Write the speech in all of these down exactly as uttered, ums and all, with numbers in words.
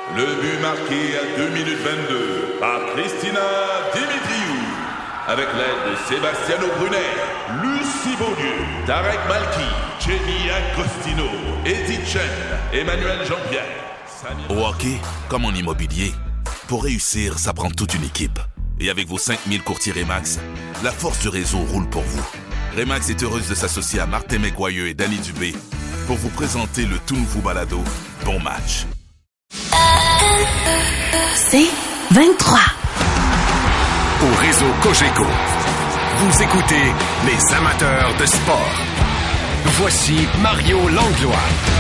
Le but marqué à deux minutes vingt-deux par Christina Dimitriou. Avec l'aide de Sebastiano Brunet, Lucie Beaulieu, Tarek Malki, Jenny Agostino, Eddie Chen, Emmanuel Jean-Pierre. Samir... Au hockey, comme en immobilier, pour réussir, ça prend toute une équipe. Et avec vos cinq mille courtiers Remax, la force du réseau roule pour vous. Remax est heureuse de s'associer à Martin McGuire et Danny Dubé pour vous présenter le tout nouveau balado Bon Match. C'est vingt-trois. Au réseau Cogeco, vous écoutez les amateurs de sport. Voici Mario Langlois.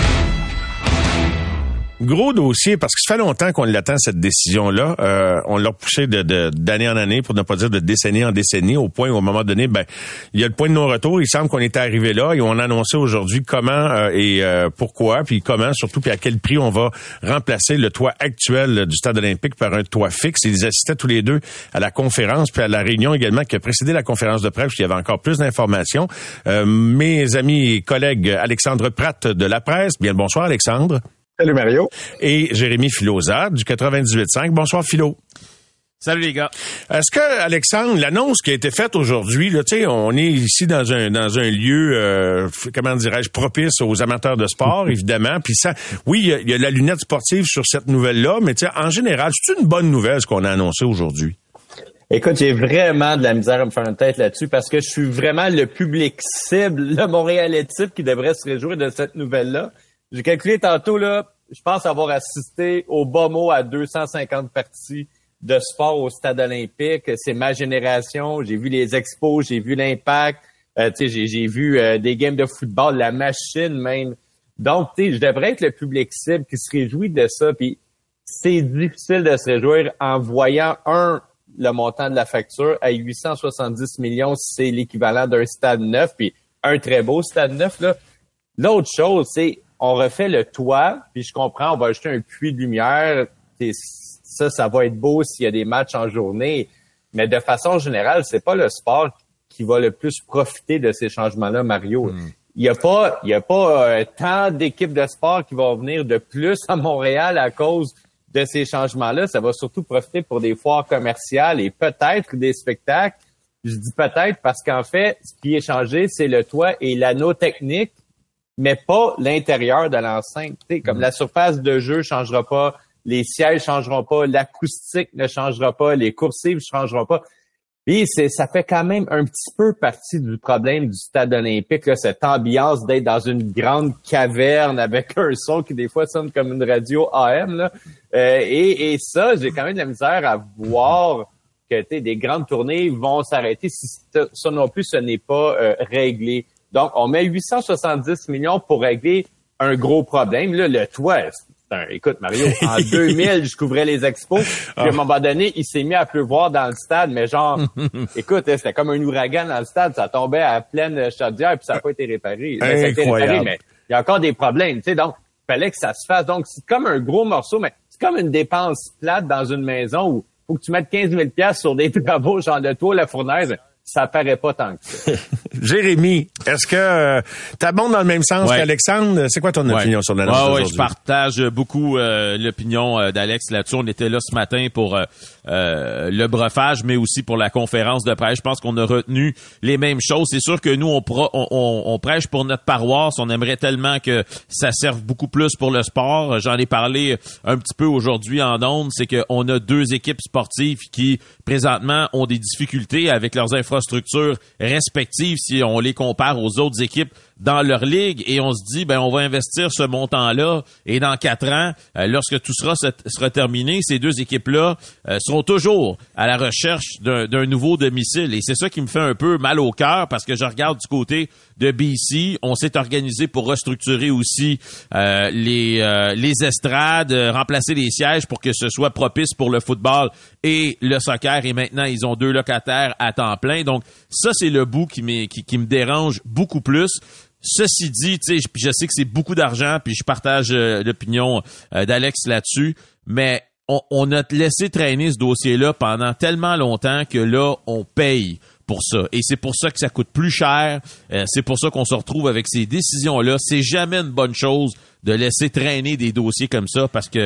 Gros dossier, parce que ça fait longtemps qu'on l'attend, cette décision-là. Euh, on l'a repoussé de, de, d'année en année, pour ne pas dire de décennie en décennie, au point où, à un moment donné, ben, il y a le point de non-retour. Il semble qu'on était arrivé là et on a annoncé aujourd'hui comment euh, et euh, pourquoi, puis comment, surtout, puis à quel prix on va remplacer le toit actuel du Stade olympique par un toit fixe. Ils assistaient tous les deux à la conférence, puis à la réunion également qui a précédé la conférence de presse, il y avait encore plus d'informations. Euh, mes amis et collègues Alexandre Pratt de La Presse. Bien le bonsoir, Alexandre. Salut Mario. Et Jérémy Filozade du quatre-vingt-dix-huit virgule cinq. Bonsoir Philo. Salut les gars. Est-ce que, Alexandre, l'annonce qui a été faite aujourd'hui, là, tu sais, on est ici dans un dans un lieu, euh, comment dirais-je, propice aux amateurs de sport, évidemment. Puis ça, oui, il y a, y a la lunette sportive sur cette nouvelle-là, mais tu sais, en général, c'est une bonne nouvelle ce qu'on a annoncé aujourd'hui. Écoute, j'ai vraiment de la misère à me faire une tête là-dessus parce que je suis vraiment le public cible, le Montréalais type qui devrait se réjouir de cette nouvelle-là. J'ai calculé tantôt, là, je pense avoir assisté au bas mot à deux cent cinquante parties de sport au Stade olympique. C'est ma génération. J'ai vu les expos, j'ai vu l'impact. Euh, tu sais, j'ai, j'ai vu euh, des games de football, la machine même. Donc, tu sais, je devrais être le public cible qui se réjouit de ça. Puis, c'est difficile de se réjouir en voyant, un, le montant de la facture à huit cent soixante-dix millions, c'est l'équivalent d'un stade neuf, puis un très beau stade neuf, là. L'autre chose, c'est on refait le toit, puis je comprends, on va ajouter un puits de lumière. Ça, ça va être beau s'il y a des matchs en journée. Mais de façon générale, c'est pas le sport qui va le plus profiter de ces changements-là, Mario. Mm. Il y a pas, il y a pas euh, tant d'équipes de sport qui vont venir de plus à Montréal à cause de ces changements-là. Ça va surtout profiter pour des foires commerciales et peut-être des spectacles. Je dis peut-être parce qu'en fait, ce qui est changé, c'est le toit et l'anneau technique, mais pas l'intérieur de l'enceinte. T'sais, comme mmh. la surface de jeu changera pas, les sièges changeront pas, l'acoustique ne changera pas, les coursives ne changeront pas. Puis c'est, ça fait quand même un petit peu partie du problème du Stade olympique, là, cette ambiance d'être dans une grande caverne avec un son qui des fois sonne comme une radio A M. Là. Euh, et, et ça, j'ai quand même de la misère à voir que des grandes tournées vont s'arrêter si ça non plus, ce n'est pas euh, réglé. Donc, on met huit cent soixante-dix millions pour régler un gros problème. Là, le toit, c'est un, écoute, Mario, en deux mille, je couvrais les expos. Puis à un moment donné, il s'est mis à pleuvoir dans le stade, mais genre, écoute, c'était comme un ouragan dans le stade. Ça tombait à pleine chaudière, puis ça n'a pas été réparé. Ça a été réparé, mais il y a encore des problèmes, tu sais. Donc, il fallait que ça se fasse. Donc, c'est comme un gros morceau, mais c'est comme une dépense plate dans une maison où il faut que tu mettes quinze mille dollars sur des travaux, genre le toit, la fournaise. Ça paraît pas tant que ça. Jérémy, est-ce que euh, t'abondes dans le même sens ouais. qu'Alexandre? C'est quoi ton ouais. opinion sur l'annonce ouais, d'aujourd'hui? Ouais, je partage beaucoup euh, l'opinion euh, d'Alex là-dessus. On était là ce matin pour euh, euh, le breuvage, mais aussi pour la conférence de presse. Je pense qu'on a retenu les mêmes choses. C'est sûr que nous, on, pro, on, on, on prêche pour notre paroisse. On aimerait tellement que ça serve beaucoup plus pour le sport. J'en ai parlé un petit peu aujourd'hui en ondes. C'est qu'on a deux équipes sportives qui, présentement, ont des difficultés avec leurs infrastructures infrastructures respectives si on les compare aux autres équipes dans leur ligue et on se dit ben on va investir ce montant-là et dans quatre ans, euh, lorsque tout sera sera terminé, ces deux équipes-là euh, seront toujours à la recherche d'un, d'un nouveau domicile et c'est ça qui me fait un peu mal au cœur parce que je regarde du côté de B C, on s'est organisé pour restructurer aussi euh, les euh, les estrades, euh, remplacer les sièges pour que ce soit propice pour le football et le soccer et maintenant ils ont deux locataires à temps plein. Donc ça c'est le bout qui me qui, qui me dérange beaucoup plus. Ceci dit, tu sais, je, je sais que c'est beaucoup d'argent, puis je partage euh, l'opinion euh, d'Alex là-dessus, mais on, on a laissé traîner ce dossier-là pendant tellement longtemps que là, on paye pour ça. Et c'est pour ça que ça coûte plus cher. Euh, c'est pour ça qu'on se retrouve avec ces décisions-là. C'est jamais une bonne chose de laisser traîner des dossiers comme ça parce que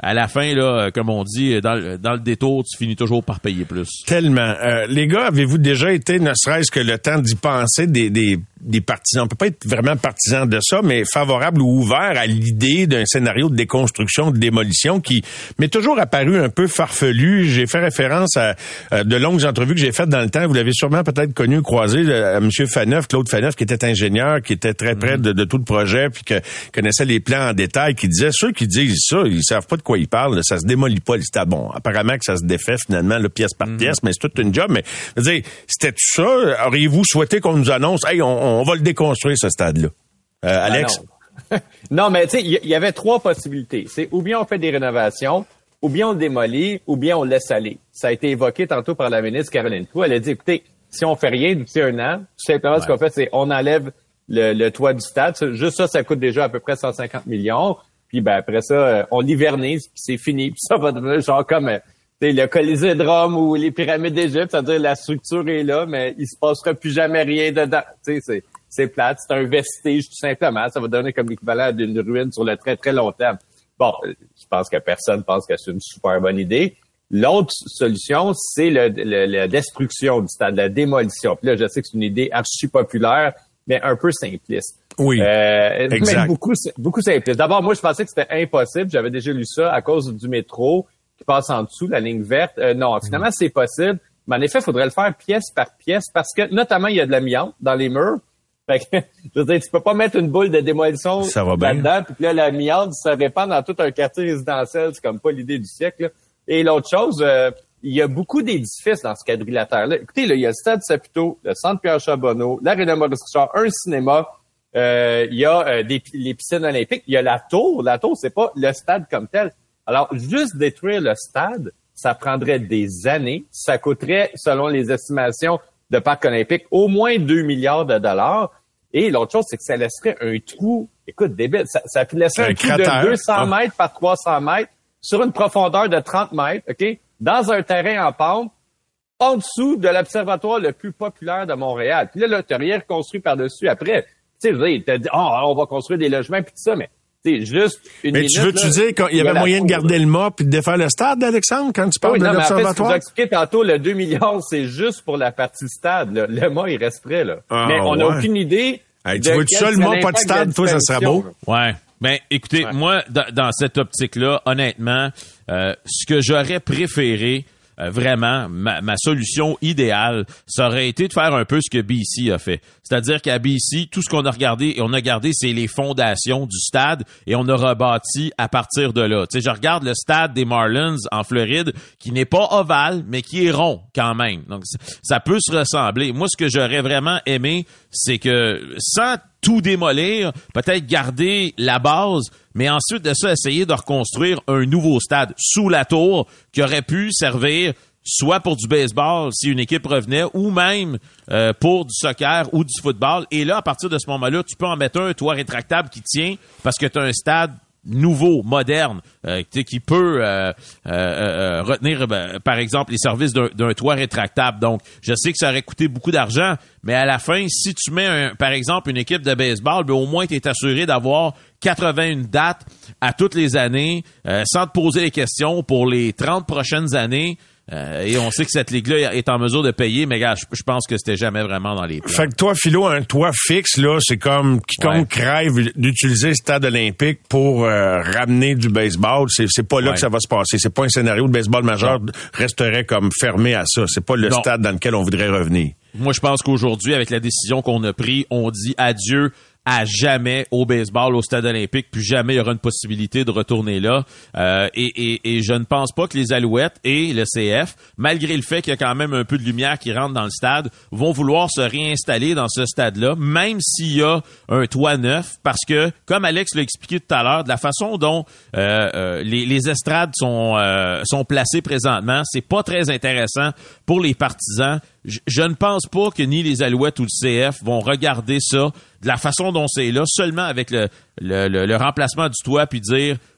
à la fin, là, comme on dit, dans le, dans le détour, tu finis toujours par payer plus. Tellement. Euh, les gars, avez-vous déjà été, ne serait-ce que le temps d'y penser, des, des, des partisans, on peut pas être vraiment partisan de ça, mais favorable ou ouvert à l'idée d'un scénario de déconstruction, de démolition qui m'est toujours apparu un peu farfelu. J'ai fait référence à, à de longues entrevues que j'ai faites dans le temps. Vous l'avez sûrement peut-être connu, croisé, à M. Faneuf, Claude Faneuf, qui était ingénieur, qui était très près de, de tout le projet, puis que connaissait les plans en détail, qui disait, ceux qui disent ça, ils savent pas de quoi ils parlent, là, ça se démolit pas le stade. Bon, apparemment que ça se défait finalement, là, pièce par pièce, mm-hmm. mais c'est toute une job. Mais, je veux dire, c'était tout ça? Auriez-vous souhaité qu'on nous annonce, hey, on, on va le déconstruire, ce stade-là? Euh, Alex? Ah non. non, mais tu sais, il y, y avait trois possibilités. C'est ou bien on fait des rénovations, ou bien on le démolit, ou bien on le laisse aller. Ça a été évoqué tantôt par la ministre Caroline Proulx. Elle a dit, écoutez, si on fait rien d'ici un an, tout simplement, ouais. ce qu'on fait, c'est on enlève le, le toit du stade. Juste ça, ça coûte déjà à peu près cent cinquante millions. Puis ben après ça, on hivernise, puis c'est fini. Puis ça va devenir genre comme euh, le Colisée de Rome ou les pyramides d'Égypte, c'est-à-dire la structure est là, mais il se passera plus jamais rien dedans. Tu sais, c'est c'est plate, c'est un vestige tout simplement. Ça va donner comme l'équivalent d'une ruine sur le très très long terme. Bon, je pense que personne pense que c'est une super bonne idée. L'autre solution, c'est le, le, la destruction du stade, la démolition. Puis là, je sais que c'est une idée archi populaire, mais un peu simpliste. Oui, euh, exact. Mais beaucoup, beaucoup simpliste. D'abord, moi, je pensais que c'était impossible. J'avais déjà lu ça à cause du métro qui passe en dessous, la ligne verte. Euh, non, finalement, mmh. c'est possible. Mais en effet, il faudrait le faire pièce par pièce parce que, notamment, il y a de l'amiante dans les murs. Fait que, je veux dire, tu peux pas mettre une boule de démolition là-dedans, puis là, l'amiante se répand dans tout un quartier résidentiel. C'est comme pas l'idée du siècle, là. Et l'autre chose, euh, il y a beaucoup d'édifices dans ce quadrilatère-là. Écoutez, là, il y a le Stade Saputo, le Centre Pierre Charbonneau, l'Aréna Maurice Richard, un cinéma, euh, il y a euh, des, les piscines olympiques, il y a la tour. La tour, c'est pas le stade comme tel. Alors, juste détruire le stade, ça prendrait des années. Ça coûterait, selon les estimations de Parc olympique, au moins deux milliards de dollars. Et l'autre chose, c'est que ça laisserait un trou, écoute, débile, ça, ça laisserait un, un trou cratère. de deux cents mètres par trois cents mètres sur une profondeur de trente mètres, OK, dans un terrain en pente, en dessous de l'observatoire le plus populaire de Montréal. Puis là, là, t'as rien reconstruit par-dessus après. Tu sais, t'as dit, oh, on va construire des logements puis tout ça, mais c'est juste une mais minute. Mais tu veux-tu dire qu'il y avait moyen de garder le mât puis de défaire le stade, Alexandre, quand tu parles oui, de non, l'observatoire? Oui, mais en fait, je vous expliqué tantôt, le deux millions, c'est juste pour la partie stade. Là. Le mât, il reste prêt, là. Ah, mais on n'a ouais. aucune idée. Hey, tu veux-tu ça, le mât, pas de stade? Toi, ça sera beau. Ouais. Ben, écoutez, ouais. moi, dans, dans cette optique-là, honnêtement, euh, ce que j'aurais préféré, euh, vraiment, ma, ma solution idéale, ça aurait été de faire un peu ce que B C a fait. C'est-à-dire qu'à B C, tout ce qu'on a regardé, et on a gardé, c'est les fondations du stade, et on a rebâti à partir de là. Tu sais, je regarde le stade des Marlins en Floride, qui n'est pas ovale, mais qui est rond quand même. Donc, ça peut se ressembler. Moi, ce que j'aurais vraiment aimé, c'est que, sans tout démolir, peut-être garder la base, mais ensuite de ça, essayer de reconstruire un nouveau stade sous la tour qui aurait pu servir soit pour du baseball si une équipe revenait, ou même euh, pour du soccer ou du football. Et là, à partir de ce moment-là, tu peux en mettre un, un toit rétractable qui tient parce que tu as un stade nouveau, moderne, euh, qui peut euh, euh, euh, retenir, ben, par exemple, les services d'un, d'un toit rétractable. Donc, je sais que ça aurait coûté beaucoup d'argent, mais à la fin, si tu mets, un, par exemple, une équipe de baseball, ben, au moins, tu es assuré d'avoir quatre-vingt-une dates à toutes les années, euh, sans te poser les questions pour les trente prochaines années. Euh, et on sait que cette ligue-là est en mesure de payer, mais gars, je, je pense que c'était jamais vraiment dans les plans. Fait que toi, Philo, un toit fixe, là, c'est comme quiconque ouais. rêve d'utiliser le stade olympique pour euh, ramener du baseball. C'est, c'est pas là ouais. que ça va se passer. C'est pas un scénario de baseball majeur non. resterait comme fermé à ça. C'est pas le non. stade dans lequel on voudrait revenir. Moi, je pense qu'aujourd'hui, avec la décision qu'on a prise, on dit adieu à jamais au baseball, au stade olympique, puis jamais il y aura une possibilité de retourner là. Euh, et, et, et je ne pense pas que les Alouettes et le C F, malgré le fait qu'il y a quand même un peu de lumière qui rentre dans le stade, vont vouloir se réinstaller dans ce stade-là, même s'il y a un toit neuf, parce que, comme Alex l'a expliqué tout à l'heure, de la façon dont euh, euh, les, les estrades sont, euh, sont placées présentement, c'est pas très intéressant pour les partisans. Je, je ne pense pas que ni les Alouettes ou le C F vont regarder ça de la façon dont c'est là, seulement avec le, le, le, le remplacement du toit, puis dire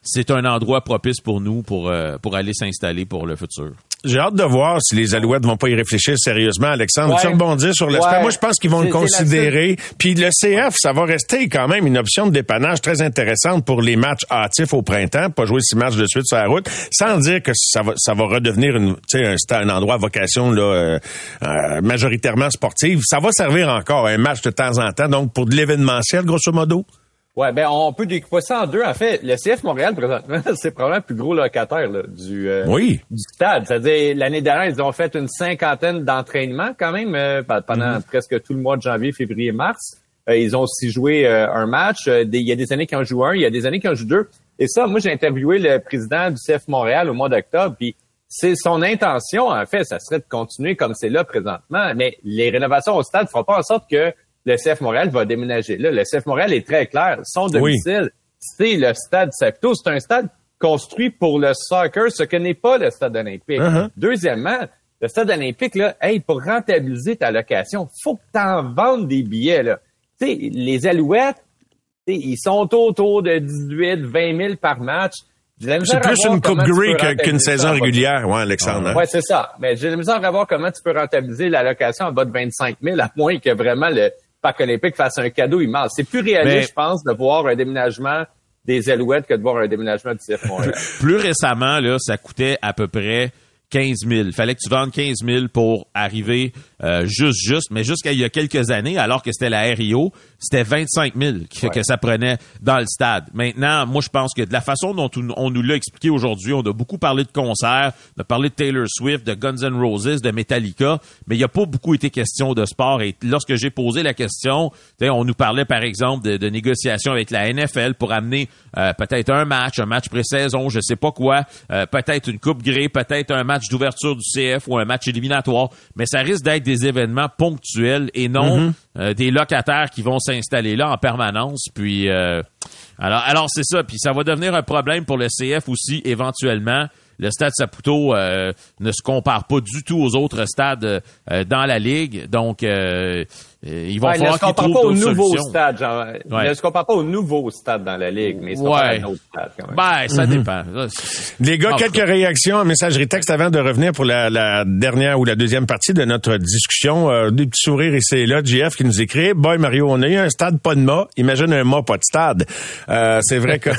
c'est un endroit propice pour nous pour euh, pour aller s'installer pour le futur. J'ai hâte de voir si les Alouettes vont pas y réfléchir sérieusement, Alexandre. Ouais. Tu rebondir sur l'aspect. Ouais. Moi, je pense qu'ils vont c'est, le considérer. Puis le C F, ça va rester quand même une option de dépannage très intéressante pour les matchs hâtifs au printemps, pas jouer six matchs de suite sur la route, sans dire que ça va, ça va redevenir une, tu sais, un, un endroit à vocation là, euh, euh, majoritairement sportive. Ça va servir encore un match de temps en temps, donc pour de l'événementiel, grosso modo. Ouais, ben on peut découper ça en deux. En fait, le C F Montréal, présentement, c'est probablement le plus gros locataire là, du, euh, oui. du stade. C'est-à-dire, l'année dernière, ils ont fait une cinquantaine d'entraînements quand même euh, pendant mm-hmm. presque tout le mois de janvier, février, mars. Euh, ils ont aussi joué euh, un match. Euh, des, il y a des années qui en jouent un, il y a des années qui en jouent deux. Et ça, moi, j'ai interviewé le président du C F Montréal au mois d'octobre, puis c'est son intention, en fait, ça serait de continuer comme c'est là présentement. Mais les rénovations au stade ne feront pas en sorte que le C F Montréal va déménager là. Le C F Montréal est très clair. Son domicile, oui. c'est le stade Saputo. C'est un stade construit pour le soccer, ce que n'est pas le stade olympique. Uh-huh. Deuxièmement, le stade olympique, là, hey, pour rentabiliser ta location, faut que tu en vendes des billets, là. Tu sais, les Alouettes, ils sont autour de dix-huit, vingt mille par match. C'est plus une coupe grille qu'une saison régulière, ouais, Alexandre. Ah, ouais, c'est ça. Mais j'ai la misère à voir comment tu peux rentabiliser la location en bas de vingt-cinq mille, à moins que vraiment le Parc olympique fasse un cadeau immense. C'est plus réaliste, mais, je pense, de voir un déménagement des Alouettes que de voir un déménagement du C F Montréal. Plus récemment, là, ça coûtait à peu près quinze mille. Fallait que tu vendes quinze mille pour arriver euh, juste, juste, mais jusqu'à il y a quelques années, alors que c'était la R I O, c'était vingt-cinq mille que, ouais. que ça prenait dans le stade. Maintenant, moi, je pense que de la façon dont on nous l'a expliqué aujourd'hui, on a beaucoup parlé de concerts, on a parlé de Taylor Swift, de Guns N' Roses, de Metallica, mais il n'y a pas beaucoup été question de sport. Et lorsque j'ai posé la question, on nous parlait, par exemple, de, de négociations avec la N F L pour amener euh, peut-être un match, un match pré-saison, je sais pas quoi, euh, peut-être une coupe grey, peut-être un match d'ouverture du C F ou un match éliminatoire, mais ça risque d'être des événements ponctuels et non mm-hmm. euh, des locataires qui vont s'installer là en permanence. Puis euh, alors, alors c'est ça. Puis ça va devenir un problème pour le C F aussi éventuellement. Le stade Saputo euh, ne se compare pas du tout aux autres stades euh, dans la ligue, donc euh, il va ouais, falloir qu'ils trouvent d'autres solutions. Stade, genre, ouais. Il ne se compare pas au nouveau stade dans la ligue, mais il se compare ouais. à un autre stade quand même. Ben, ça mm-hmm. dépend. Les gars, quelques réactions en messagerie texte avant de revenir pour la, la dernière ou la deuxième partie de notre discussion. Euh, des petits sourires ici et là. J F qui nous écrit « Boy Mario, on a eu un stade pas de mât. Imagine un mât pas de stade. Euh, » C'est vrai que...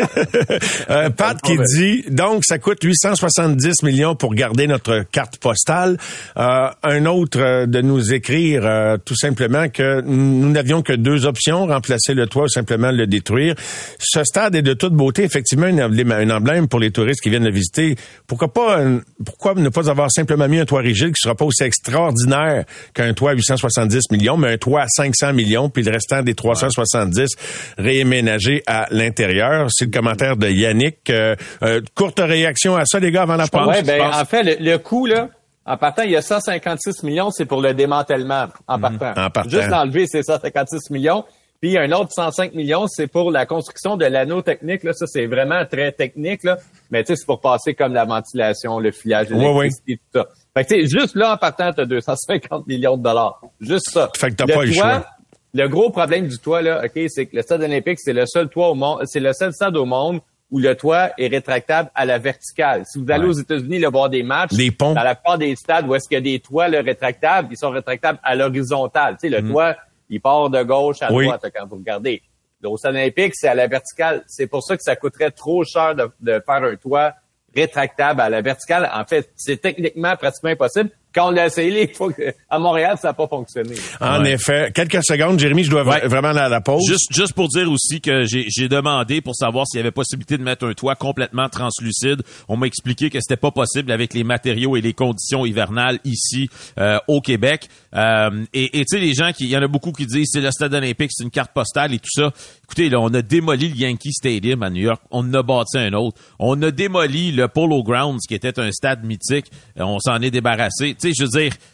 euh, Pat qui dit « Donc, ça coûte huit cent soixante-dix millions pour garder notre carte postale. Euh, » Un autre euh, de nous écrire euh, tout simplement que nous n'avions que deux options, remplacer le toit ou simplement le détruire. Ce stade est de toute beauté, effectivement, un emblème, un emblème pour les touristes qui viennent le visiter. Pourquoi pas, pourquoi ne pas avoir simplement mis un toit rigide qui sera pas aussi extraordinaire qu'un toit à huit cent soixante-dix millions, mais un toit à cinq cents millions, puis le restant des trois cent soixante-dix réaménagé à l'intérieur. C'est le commentaire de Yannick. Euh, euh, courte réaction à ça, les gars, avant la pause. Ouais, ben, en fait, le, le coût, là, en partant, il y a cent cinquante-six millions, c'est pour le démantèlement, en partant. Mmh, en partant. Juste l'enlever, c'est cent cinquante-six millions. Puis un autre cent cinq millions, c'est pour la construction de l'anneau technique. Là, ça, c'est vraiment très technique, là. Mais tu sais, c'est pour passer comme la ventilation, le filage, l'électricité, oui, oui. tout ça. Fait que tu sais, juste là, en partant, t'as deux cent cinquante millions de dollars. Juste ça. Fait que t'as le pas toit, le choix. Le gros problème du toit, là, OK, c'est que le stade olympique, c'est le seul toit au monde, c'est le seul stade au monde où le toit est rétractable à la verticale. Si vous allez ouais. aux États-Unis là, voir des matchs, des ponts. Dans la plupart des stades où est-ce qu'il y a des toits là, rétractables, ils sont rétractables à l'horizontale. Tu sais, le mmh. toit, il part de gauche à oui. droite quand vous regardez. Au stade olympique, c'est à la verticale. C'est pour ça que ça coûterait trop cher de, de faire un toit rétractable à la verticale. En fait, c'est techniquement pratiquement impossible. Quand on l'a essayé, à Montréal, ça n'a pas fonctionné. En ouais. effet. Quelques secondes, Jérémy, je dois ouais. vraiment aller à la pause. Juste, juste pour dire aussi que j'ai, j'ai demandé pour savoir s'il y avait possibilité de mettre un toit complètement translucide. On m'a expliqué que c'était pas possible avec les matériaux et les conditions hivernales ici euh, au Québec. Euh, et tu sais, les gens, qui, il y en a beaucoup qui disent c'est le stade olympique, c'est une carte postale et tout ça. Écoutez, là, on a démoli le Yankee Stadium à New York. On en a bâti un autre. On a démoli le Polo Grounds, qui était un stade mythique. On s'en est débarrassé. Tu sais, je veux dire,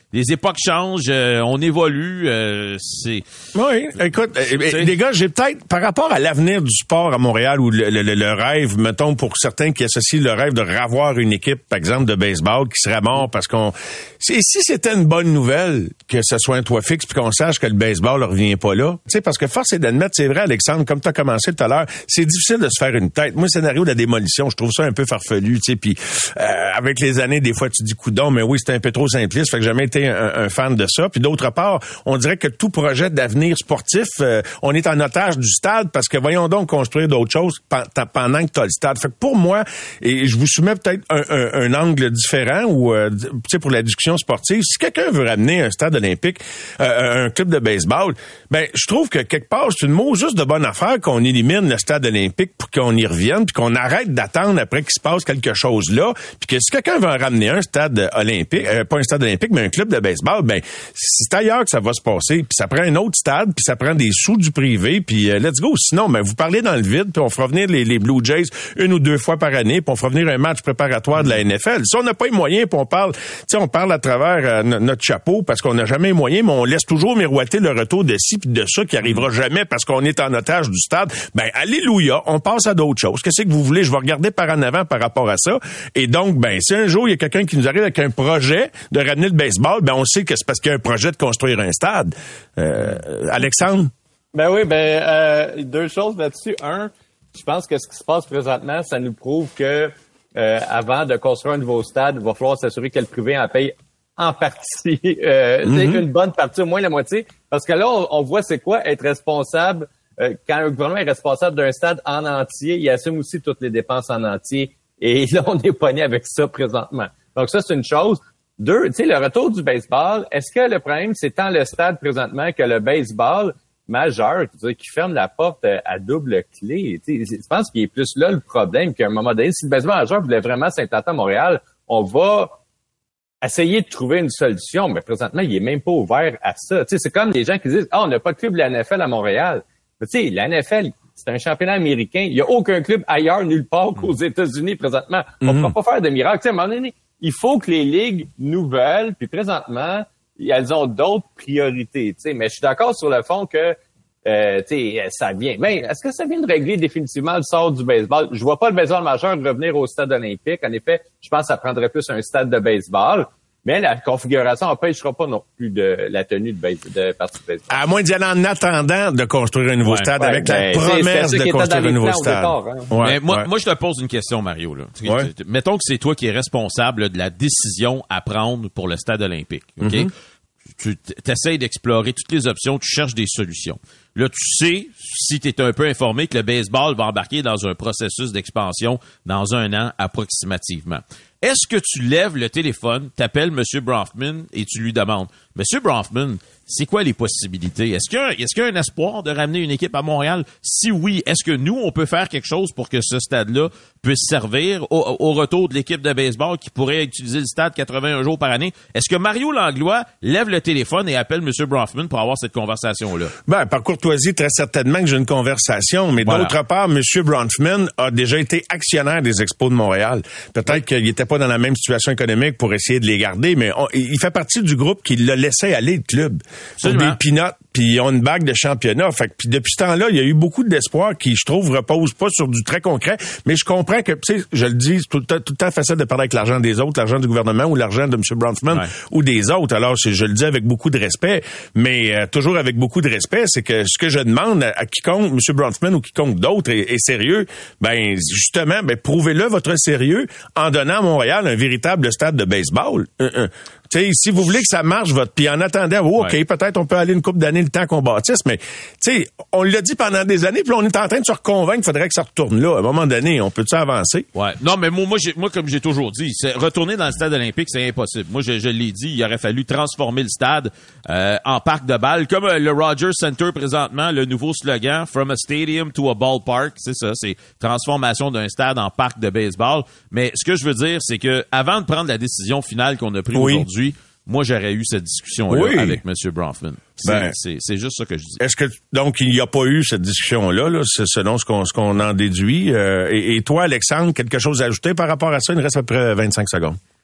les époques changent, euh, on évolue, euh, c'est... Oui, écoute, euh, les gars, j'ai peut-être, par rapport à l'avenir du sport à Montréal, ou le, le, le rêve, mettons, pour certains qui associent le rêve de ravoir une équipe, par exemple, de baseball, qui serait mort parce qu'on... Si, si c'était une bonne nouvelle, que ce soit un toit fixe, puis qu'on sache que le baseball ne revient pas là, tu sais, parce que force est d'admettre, c'est vrai, Alexandre, comme tu as commencé tout à l'heure, c'est difficile de se faire une tête. Moi, le scénario de la démolition, je trouve ça un peu farfelu, tu sais, puis euh, avec les années, des fois, tu dis coudon, mais oui, c'est un peu trop simpliste, fait que j'ai jamais été un, un fan de ça. Puis d'autre part, on dirait que tout projet d'avenir sportif, euh, on est en otage du stade, parce que voyons donc construire d'autres choses pendant que tu as le stade. Fait que pour moi, et je vous soumets peut-être un, un, un angle différent, ou euh, tu sais, pour la discussion sportive, si quelqu'un veut ramener un stade olympique, euh, un club de baseball, ben je trouve que quelque part, c'est une mot juste de bonne affaire qu'on élimine le stade olympique pour qu'on y revienne, puis qu'on arrête d'attendre après qu'il se passe quelque chose là, puis que si quelqu'un veut en ramener un stade olympique, euh, pas un stade olympique, mais un club de baseball, ben c'est ailleurs que ça va se passer, puis ça prend un autre stade, puis ça prend des sous du privé, puis euh, let's go. Sinon, ben vous parlez dans le vide, puis on fera venir les, les Blue Jays une ou deux fois par année, puis on fera venir un match préparatoire de la N F L. Si on n'a pas les moyens, puis on parle, tu sais, on parle à travers euh, notre chapeau, parce qu'on n'a jamais les moyens, mais on laisse toujours miroiter le retour de ci puis de ça qui arrivera jamais parce qu'on est en otage du stade. Ben alléluia, on passe à d'autres choses. Qu'est-ce que vous voulez? Je vais regarder par en avant par rapport à ça. Et donc, ben si un jour il y a quelqu'un qui nous arrive avec un projet de ramener le baseball, ben on sait que c'est parce qu'il y a un projet de construire un stade. Euh, Alexandre? Ben oui, ben euh, deux choses là-dessus. Un, je pense que ce qui se passe présentement, ça nous prouve que euh, avant de construire un nouveau stade, il va falloir s'assurer que le privé en paye en partie, euh, mm-hmm. une bonne partie, au moins la moitié. Parce que là, on, on voit c'est quoi être responsable. Euh, quand un gouvernement est responsable d'un stade en entier, il assume aussi toutes les dépenses en entier. Et là, on est pogné avec ça présentement. Donc ça, c'est une chose. Deux, tu sais, le retour du baseball, est-ce que le problème, c'est tant le stade présentement que le baseball majeur, qui ferme la porte à double clé? Tu sais, je pense qu'il est plus là le problème qu'à un moment donné. Si le baseball majeur voulait vraiment s'implanter à Montréal, on va essayer de trouver une solution, mais présentement, il est même pas ouvert à ça. Tu sais, c'est comme les gens qui disent « Ah, on n'a pas de club de la N F L à Montréal ». Tu sais, la N F L, c'est un championnat américain. Il n'y a aucun club ailleurs, nulle part qu'aux États-Unis présentement. On ne mm-hmm. peut pas faire de miracle. Tu sais, à un moment donné, il faut que les ligues nouvelles, puis présentement, elles ont d'autres priorités. Tu sais, mais je suis d'accord sur le fond que euh, tu sais, ça vient. Mais est-ce que ça vient de régler définitivement le sort du baseball? Je vois pas le baseball majeur revenir au stade olympique. En effet, je pense que ça prendrait plus un stade de baseball. Mais la configuration n'empêchera pas non plus de la tenue de, base, de partie de baseball. À moins d'y aller en attendant de construire un nouveau ouais, stade, ouais, avec ben, la promesse de construire un nouveau stade. Départ, hein. ouais, mais moi, ouais. moi, je te pose une question, Mario. Là. Ouais. Mettons que c'est toi qui es responsable là, de la décision à prendre pour le stade olympique. OK? Mm-hmm. Tu essaies d'explorer toutes les options, tu cherches des solutions. Là, tu sais, si tu es un peu informé, que le baseball va embarquer dans un processus d'expansion dans un an approximativement. Est-ce que tu lèves le téléphone, t'appelles M. Bronfman et tu lui demandes « M. Bronfman, c'est quoi les possibilités? Est-ce qu'il y a, est-ce qu'il y a un espoir de ramener une équipe à Montréal? Si oui, est-ce que nous, on peut faire quelque chose pour que ce stade-là puisse servir au, au retour de l'équipe de baseball qui pourrait utiliser le stade quatre-vingt-un jours par année? Est-ce que Mario Langlois lève le téléphone et appelle M. Bronfman pour avoir cette conversation-là? Ben, par courtoisie, très certainement que j'ai une conversation, mais voilà. D'autre part, M. Bronfman a déjà été actionnaire des Expos de Montréal. Peut-être oui. qu'il n'était pas dans la même situation économique pour essayer de les garder, mais on, il fait partie du groupe qui l'a laissé aller, le club. Pour des peanuts, puis ils ont une bague de championnat. Fait que puis depuis ce temps-là, il y a eu beaucoup d'espoir qui, je trouve, repose pas sur du très concret. Mais je comprends que, tu sais, je le dis, c'est tout le temps, tout le temps facile de parler avec l'argent des autres, l'argent du gouvernement ou l'argent de M. Bronfman ouais. ou des autres. Alors, je le dis avec beaucoup de respect, mais euh, toujours avec beaucoup de respect, c'est que ce que je demande à, à quiconque, M. Bronfman ou quiconque d'autre est, est sérieux, ben justement, ben prouvez-le votre sérieux en donnant à Montréal un véritable stade de baseball. Euh, euh. Tu sais, si vous voulez que ça marche, votre, puis en attendant, oh, OK, ouais. peut-être on peut aller une couple d'années le temps qu'on bâtisse, mais tu sais, on l'a dit pendant des années, puis on est en train de se reconvaincre qu'il faudrait que ça retourne là. À un moment donné, on peut-tu avancer? Ouais. Non, mais moi, moi, j'ai, moi comme j'ai toujours dit, c'est, retourner dans le stade olympique, c'est impossible. Moi, je, je l'ai dit, il aurait fallu transformer le stade euh, en parc de balle, comme euh, le Rogers Center présentement, le nouveau slogan, From a Stadium to a Ballpark, c'est ça, c'est transformation d'un stade en parc de baseball. Mais ce que je veux dire, c'est que avant de prendre la décision finale qu'on a prise oui. aujourd'hui, moi, j'aurais eu cette discussion-là oui. avec M. Bronfman. C'est, ben, c'est, c'est juste ça que je dis. Est-ce que, donc, il n'y a pas eu cette discussion-là, là, c'est selon ce qu'on, ce qu'on en déduit. Euh, et, et toi, Alexandre, quelque chose à ajouter par rapport à ça? Il nous reste à peu près vingt-cinq secondes.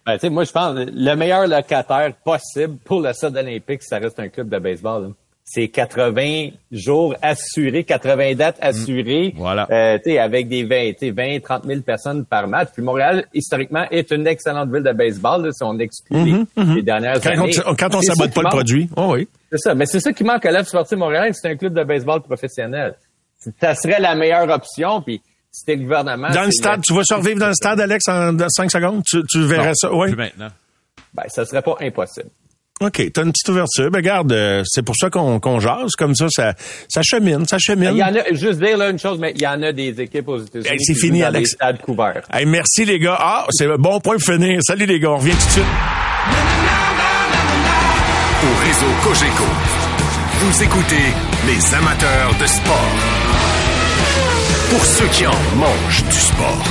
Ben, tu sais, moi, je pense le meilleur locataire possible pour le stade olympique, ça reste un club de baseball. Là. C'est quatre-vingts jours assurés, quatre-vingts dates assurées. Mmh. Voilà. Euh, tu sais, avec des vingt, vingt, trente mille personnes par match. Puis Montréal, historiquement, est une excellente ville de baseball, là, si on exclut mmh, les, mmh. les dernières quand années. On, quand on sabote pas le produit. Oh oui. C'est ça. Mais c'est ça qui manque à l'A F Sportif Montréal, c'est un club de baseball professionnel. Ça serait la meilleure option, puis c'était le gouvernement. Dans le stade, tu vas survivre dans le stade, Alex, en cinq secondes? Tu, tu verrais non, ça? Oui. Plus maintenant. Ben, ça serait pas impossible. OK, t'as une petite ouverture. Ben, regarde, euh, c'est pour ça qu'on, qu'on jase. Comme ça, ça, ça chemine, ça chemine. Il y en a, juste dire là une chose, mais il y en a des équipes aux États-Unis hey, c'est qui fini, jouent dans Alex. des stades couverts. Hey, merci, les gars. Ah, c'est un bon point pour finir. Salut, les gars. On revient tout de suite. Au réseau Cogeco, vous écoutez les amateurs de sport. Pour ceux qui en mangent du sport.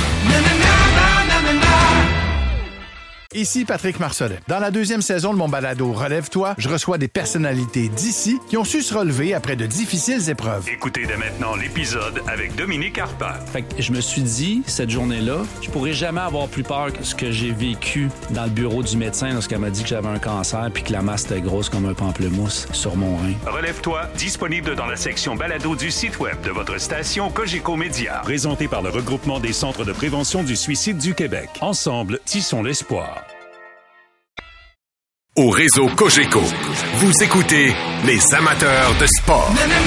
Ici Patrick Marcelet. Dans la deuxième saison de mon balado Relève-toi, je reçois des personnalités d'ici qui ont su se relever après de difficiles épreuves. Écoutez dès maintenant l'épisode avec Dominique Arpin. Fait que je me suis dit, cette journée-là, je pourrais jamais avoir plus peur que ce que j'ai vécu dans le bureau du médecin lorsqu'elle m'a dit que j'avais un cancer puis que la masse était grosse comme un pamplemousse sur mon rein. Relève-toi, disponible dans la section balado du site web de votre station Cogeco Média. Présenté par le regroupement des centres de prévention du suicide du Québec. Ensemble, tissons l'espoir. Au réseau Cogeco, vous écoutez les amateurs de sport.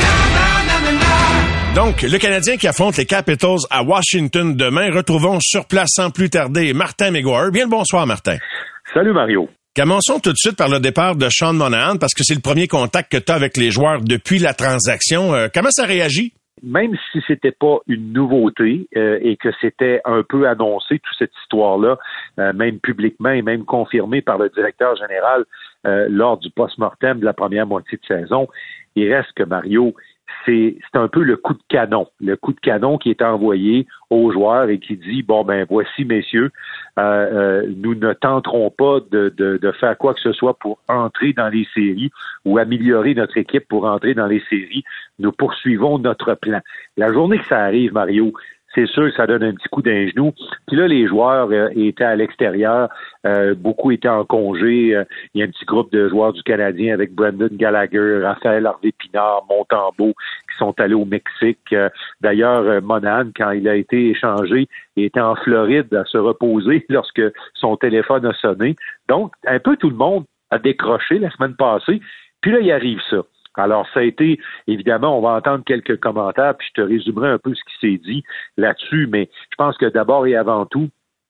Donc, le Canadien qui affronte les Capitals à Washington demain. Retrouvons sur place sans plus tarder Martin McGuire. Bien le bonsoir, Martin. Salut, Mario. Commençons tout de suite par le départ de Sean Monahan, parce que c'est le premier contact que tu as avec les joueurs depuis la transaction. Euh, comment ça réagit? Même si c'était pas une nouveauté euh, et que c'était un peu annoncé, toute cette histoire-là, euh, même publiquement et même confirmé par le directeur général euh, lors du post-mortem de la première moitié de saison, il reste que Mario, c'est, c'est un peu le coup de canon, le coup de canon qui est envoyé aux joueurs et qui dit, bon ben voici messieurs, euh, euh, nous ne tenterons pas de, de, de faire quoi que ce soit pour entrer dans les séries ou améliorer notre équipe pour entrer dans les séries, nous poursuivons notre plan. La journée que ça arrive, Mario, c'est sûr que ça donne un petit coup d'un genou. Puis là, les joueurs euh, étaient à l'extérieur, euh, beaucoup étaient en congé. Euh, il y a un petit groupe de joueurs du Canadien avec Brendan Gallagher, Raphaël Harvey-Pinard, Montembeault, qui sont allés au Mexique. Euh, d'ailleurs, euh, Monahan, quand il a été échangé, il était en Floride à se reposer lorsque son téléphone a sonné. Donc, un peu tout le monde a décroché la semaine passée. Puis là, il arrive ça. Alors, ça a été, évidemment, on va entendre quelques commentaires, puis je te résumerai un peu ce qui s'est dit là-dessus, mais je pense que d'abord et avant tout,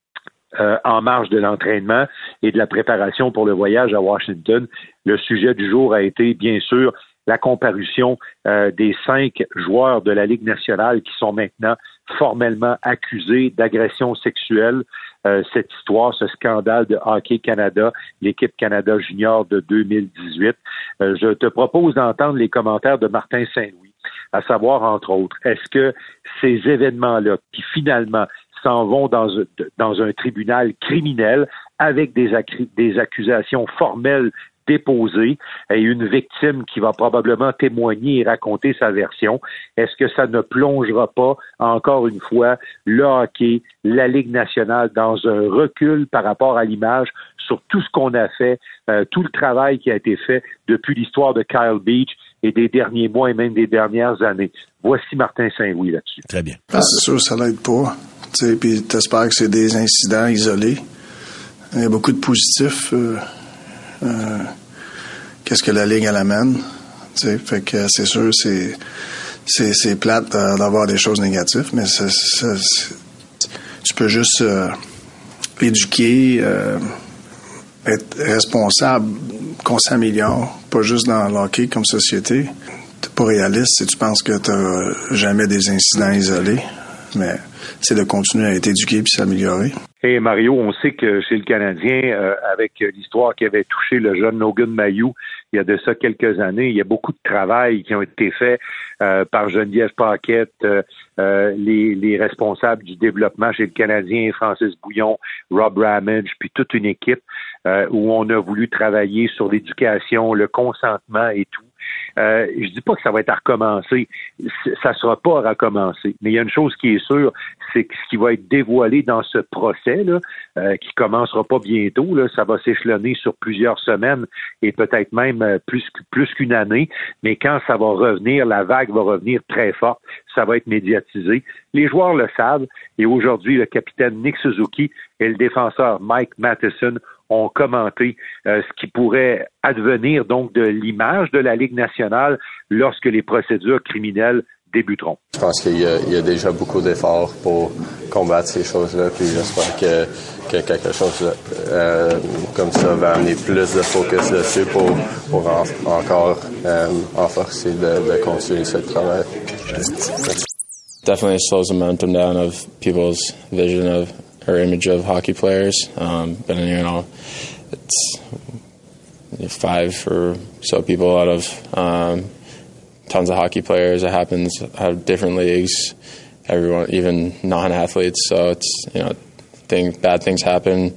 euh, en marge de l'entraînement et de la préparation pour le voyage à Washington, le sujet du jour a été, bien sûr, la comparution euh, des cinq joueurs de la Ligue nationale qui sont maintenant formellement accusés d'agression sexuelle. Euh, cette histoire, ce scandale de Hockey Canada, l'équipe Canada Junior de deux mille dix-huit. Euh, je te propose d'entendre les commentaires de Martin Saint-Louis, à savoir, entre autres, est-ce que ces événements-là, qui finalement s'en vont dans, dans un tribunal criminel avec des, ac- des accusations formelles déposée et une victime qui va probablement témoigner et raconter sa version. Est-ce que ça ne plongera pas, encore une fois, le hockey, la Ligue nationale dans un recul par rapport à l'image sur tout ce qu'on a fait, euh, tout le travail qui a été fait depuis l'histoire de Kyle Beach et des derniers mois et même des dernières années. Voici Martin Saint-Louis là-dessus. Très bien. Ah, c'est sûr, ça l'aide pas. Puis t'espères que c'est des incidents isolés. Il y a beaucoup de positifs. Euh, euh, qu'est-ce que la Ligue elle amène. T'sais, fait que c'est sûr, c'est, c'est, c'est plate d'avoir des choses négatives, mais c'est, c'est, c'est, tu peux juste euh, éduquer, euh, être responsable, qu'on s'améliore, pas juste dans le hockey comme société. T'es pas réaliste si tu penses que t'as jamais des incidents isolés, mais c'est de continuer à être éduqué puis s'améliorer. Et Mario, on sait que chez le Canadien, euh, avec l'histoire qui avait touché le jeune Logan Mailloux, il y a de ça quelques années, il y a beaucoup de travail qui ont été faits euh, par Geneviève Paquette, euh, euh, les, les responsables du développement chez le Canadien, Francis Bouillon, Rob Ramage, puis toute une équipe euh, où on a voulu travailler sur l'éducation, le consentement et tout. Euh, je dis pas que ça va être à recommencer. Ça sera pas à recommencer. Mais il y a une chose qui est sûre, c'est que ce qui va être dévoilé dans ce procès-là, euh, qui commencera pas bientôt, là, ça va s'échelonner sur plusieurs semaines et peut-être même euh, plus, plus qu'une année. Mais quand ça va revenir, la vague va revenir très forte. Ça va être médiatisé. Les joueurs le savent. Et aujourd'hui, le capitaine Nick Suzuki et le défenseur Mike Matheson ont commenté euh, ce qui pourrait advenir donc de l'image de la Ligue nationale lorsque les procédures criminelles débuteront. Je pense qu'il y a, il y a déjà beaucoup d'efforts pour combattre ces choses-là, puis j'espère que, que quelque chose euh, comme ça va amener plus de focus dessus pour, pour en, encore euh, renforcer de, de continuer ce travail. Definitely slows the momentum down of people's vision of or image of hockey players. Um, been in here now, it's five or so people out of um, tons of hockey players. It happens have different leagues. Everyone, even non-athletes. So it's you know, thing bad things happen,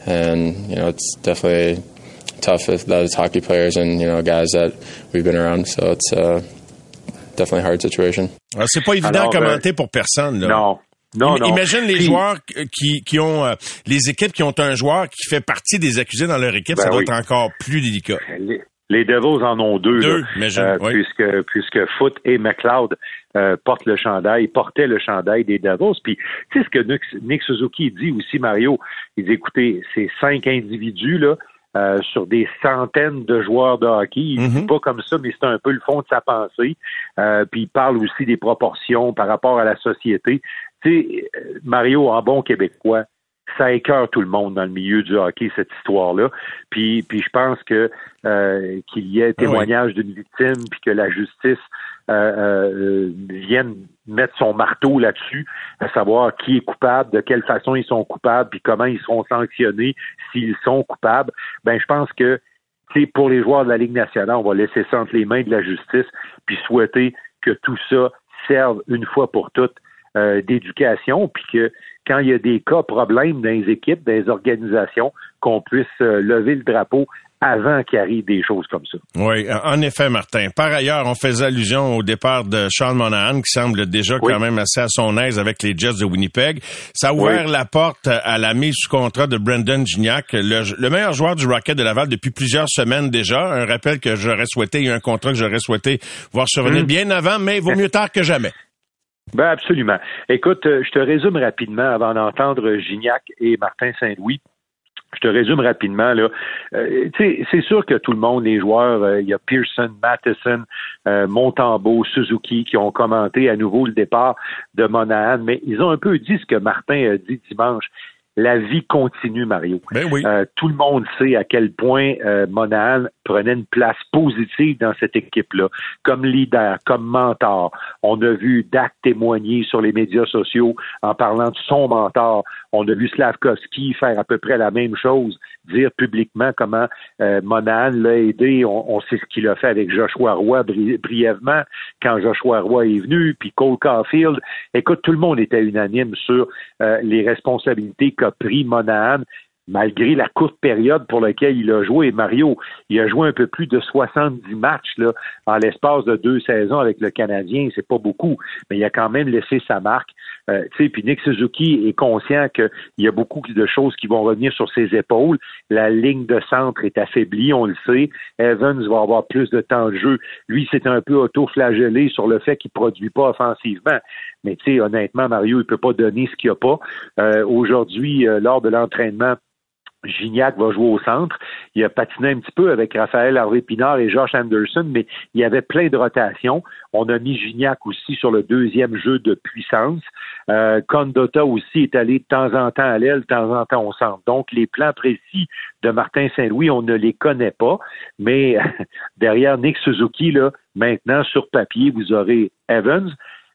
and you know it's definitely tough if that it's hockey players and you know guys that we've been around. So it's uh, definitely a hard situation. Alors, c'est pas évident à commenter euh, pour personne. Là. Non. Non, non. Imagine les Puis, joueurs qui, qui ont euh, les équipes qui ont un joueur qui fait partie des accusés dans leur équipe, ben ça doit oui. être encore plus délicat. Les, les Devils en ont deux, deux là, imagine, euh, oui. puisque puisque Foote et McLeod euh, portent le chandail, portaient le chandail des Devils. Puis tu sais ce que Nick, Nick Suzuki dit aussi, Mario, il dit écoutez, ces cinq individus là. Euh, sur des centaines de joueurs de hockey. Il ne mm-hmm. dit pas comme ça, mais c'est un peu le fond de sa pensée. Euh, puis il parle aussi des proportions par rapport à la société. Tu sais, Mario, en bon québécois, ça écœure tout le monde dans le milieu du hockey, cette histoire-là. Puis, puis je pense que euh, qu'il y ait témoignage oui. d'une victime, puis que la justice euh, euh, vienne mettre son marteau là-dessus, à savoir qui est coupable, de quelle façon ils sont coupables, puis comment ils seront sanctionnés s'ils sont coupables. Ben, je pense que c'est pour les joueurs de la Ligue nationale, on va laisser ça entre les mains de la justice, puis souhaiter que tout ça serve une fois pour toutes euh, d'éducation, puis que quand il y a des cas problèmes dans les équipes, dans les organisations, qu'on puisse euh, lever le drapeau avant qu'il arrive des choses comme ça. Oui, en effet, Martin. Par ailleurs, on faisait allusion au départ de Sean Monahan, qui semble déjà oui. quand même assez à son aise avec les Jets de Winnipeg. Ça a ouvert oui. la porte à la mise sous contrat de Brendan Gignac, le, le meilleur joueur du Rocket de Laval depuis plusieurs semaines déjà. Un rappel que j'aurais souhaité, il y a un contrat que j'aurais souhaité voir survenir mmh. bien avant, mais il vaut mieux tard que jamais. Ben absolument. Écoute, je te résume rapidement avant d'entendre Gignac et Martin Saint-Louis. Je te résume rapidement, là. Euh, c'est sûr que tout le monde, les joueurs, euh, il y a Pearson, Matheson, euh, Montembeault, Suzuki qui ont commenté à nouveau le départ de Monahan, mais ils ont un peu dit ce que Martin a dit dimanche. La vie continue, Mario. Ben oui. euh, tout le monde sait à quel point euh, Monahan prenait une place positive dans cette équipe-là, comme leader, comme mentor. On a vu Dak témoigner sur les médias sociaux en parlant de son mentor. On a vu Slavkovski faire à peu près la même chose, dire publiquement comment euh, Monahan l'a aidé. On, on sait ce qu'il a fait avec Joshua Roy bri- brièvement quand Joshua Roy est venu, puis Cole Caulfield. Écoute, tout le monde était unanime sur euh, les responsabilités qu'a pris Monahan, malgré la courte période pour laquelle il a joué. Mario, il a joué un peu plus de soixante-dix matchs là, en l'espace de deux saisons avec le Canadien. C'est pas beaucoup, mais il a quand même laissé sa marque. Euh, tu sais, puis Nick Suzuki est conscient qu'il y a beaucoup de choses qui vont revenir sur ses épaules. La ligne de centre est affaiblie, on le sait. Evans va avoir plus de temps de jeu. Lui, c'est un peu auto-flagellé sur le fait qu'il produit pas offensivement. Mais tu sais, honnêtement, Mario, il peut pas donner ce qu'il n'y a pas. Euh, aujourd'hui, euh, lors de l'entraînement, Gignac va jouer au centre. Il a patiné un petit peu avec Raphaël Harvey-Pinard et Josh Anderson, mais il y avait plein de rotations. On a mis Gignac aussi sur le deuxième jeu de puissance. Euh, Condotta aussi est allé de temps en temps à l'aile, de temps en temps au centre. Donc, les plans précis de Martin Saint-Louis, on ne les connaît pas, mais derrière Nick Suzuki, là, maintenant, sur papier, vous aurez Evans,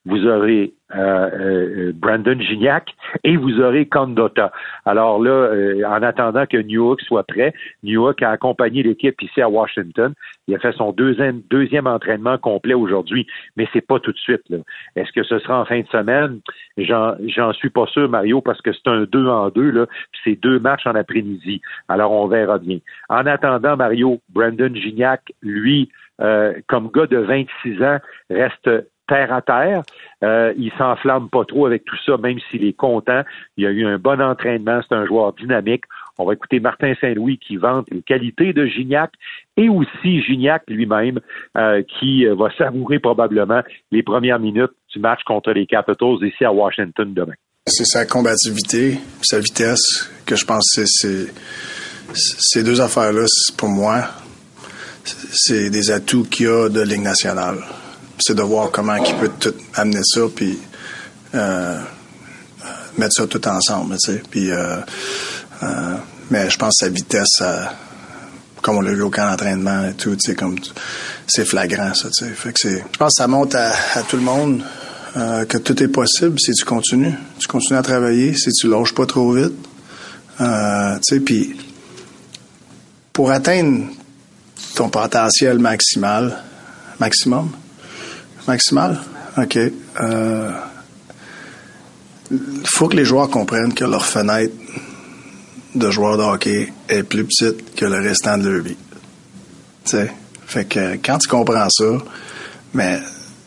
vous aurez euh, euh, Brandon Gignac et vous aurez Condotta. Alors là, euh, en attendant que Newhook soit prêt, Newhook a accompagné l'équipe ici à Washington. Il a fait son deuxième, deuxième entraînement complet aujourd'hui, mais c'est pas tout de suite, là. Est-ce que ce sera en fin de semaine? J'en, j'en suis pas sûr, Mario, parce que c'est un deux en deux, là, puis c'est deux matchs en après-midi. Alors, on verra bien. En attendant, Mario, Brandon Gignac, lui, euh, comme gars de vingt-six ans, reste terre à terre. Euh, il s'enflamme pas trop avec tout ça, même s'il est content. Il a eu un bon entraînement. C'est un joueur dynamique. On va écouter Martin Saint-Louis qui vante les qualités de Gignac et aussi Gignac lui-même euh, qui va savourer probablement les premières minutes du match contre les Capitals ici à Washington demain. C'est sa combativité, sa vitesse que je pense que c'est, c'est ces deux affaires-là, pour moi, c'est des atouts qu'il y a de Ligue nationale. C'est de voir comment il peut tout amener ça puis euh, mettre ça tout ensemble, tu sais. Puis euh, euh, mais je pense que sa vitesse, euh, comme on l'a vu au camp d'entraînement et tout, tu sais, comme c'est flagrant ça, tu sais. Fait que c'est, je pense que ça montre à, à tout le monde euh, que tout est possible si tu continues, tu continues à travailler, si tu lâches pas trop vite, euh, tu sais. Puis pour atteindre ton potentiel maximal, maximum. Maximal? OK. Il euh, faut que les joueurs comprennent que leur fenêtre de joueurs de hockey est plus petite que le restant de leur vie. Tu sais? Fait que quand tu comprends ça, mais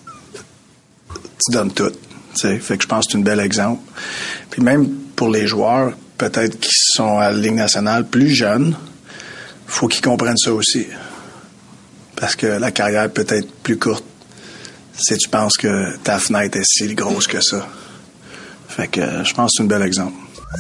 tu donnes tout. Tu sais? Fait que je pense que c'est un bel exemple. Puis même pour les joueurs, peut-être qui sont à la Ligue nationale plus jeunes, faut qu'ils comprennent ça aussi. Parce que la carrière peut être plus courte si tu penses que ta fenêtre est si grosse que ça. Fait que je pense que c'est un bel exemple.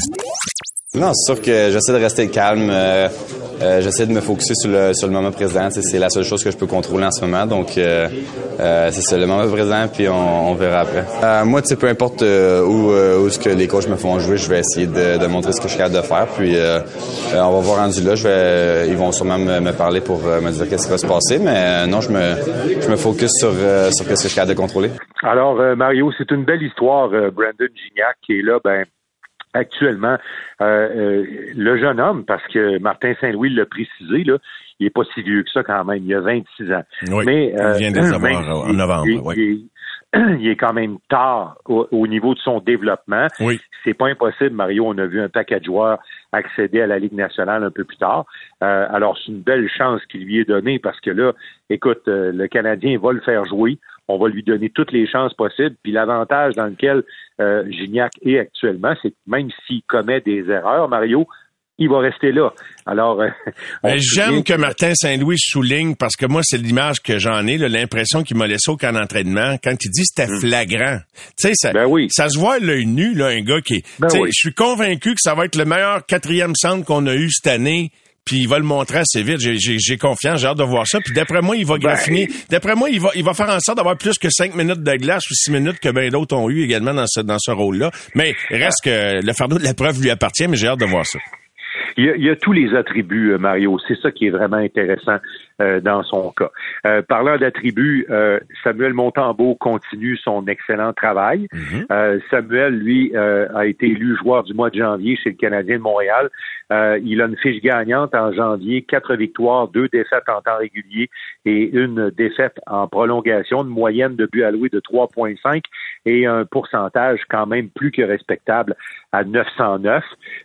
Non, c'est sûr que j'essaie de rester calme. Euh, euh, j'essaie de me focusser sur le, sur le moment présent. T'sais, c'est la seule chose que je peux contrôler en ce moment. Donc, euh, euh, c'est ça, le moment présent, puis on, on verra après. Euh, moi, tu sais, peu importe euh, où, euh, où ce que les coachs me font jouer, je vais essayer de, de montrer ce que je suis capable de faire. Puis, euh, euh, on va voir rendu là. Je vais, euh, ils vont sûrement me, me parler pour euh, me dire qu'est-ce qui va se passer. Mais euh, non, je me, je me focus sur, euh, sur ce que je suis capable de contrôler. Alors, euh, Mario, c'est une belle histoire. Euh, Brandon Gignac qui est là, ben. Actuellement, euh, euh, le jeune homme, parce que Martin Saint-Louis l'a précisé, là, il est pas si vieux que ça quand même, il a vingt-six ans. Oui, mais, euh, il vient de les avoir en novembre. Il, oui. il, il, il est quand même tard au, au niveau de son développement. Oui. C'est pas impossible, Mario, on a vu un paquet de joueurs accéder à la Ligue nationale un peu plus tard. Euh, alors, c'est une belle chance qu'il lui est donnée parce que là, écoute, euh, le Canadien va le faire jouer. On va lui donner toutes les chances possibles. Puis l'avantage dans lequel euh, Gignac est actuellement, c'est que même s'il commet des erreurs, Mario, il va rester là. Alors, euh, mais j'aime que Martin Saint-Louis souligne, parce que moi, c'est l'image que j'en ai, là, l'impression qu'il m'a laissé au camp d'entraînement, quand il dit c'était mm. flagrant. Tu sais, ça, ben oui. ça se voit à l'œil nu, là, un gars qui est... Ben oui. Je suis convaincu que ça va être le meilleur quatrième centre qu'on a eu cette année. Puis il va le montrer assez vite. J'ai, j'ai, j'ai confiance, j'ai hâte de voir ça. Puis d'après moi, il va graffiner. Ben, d'après moi, il va, il va faire en sorte d'avoir plus que cinq minutes de glace ou six minutes que bien d'autres ont eu également dans ce, dans ce rôle-là. Mais reste que le fardeau de la preuve lui appartient, mais j'ai hâte de voir ça. Il y a, il y a tous les attributs, Mario. C'est ça qui est vraiment intéressant euh, dans son cas. Euh, parlant d'attributs, euh, Samuel Montembeault continue son excellent travail. Mm-hmm. Euh, Samuel, lui, euh, a été élu joueur du mois de janvier chez le Canadien de Montréal. Euh, il a une fiche gagnante en janvier, quatre victoires, deux défaites en temps régulier et une défaite en prolongation, une moyenne de buts alloués de trois virgule cinq et un pourcentage quand même plus que respectable à neuf cent neuf.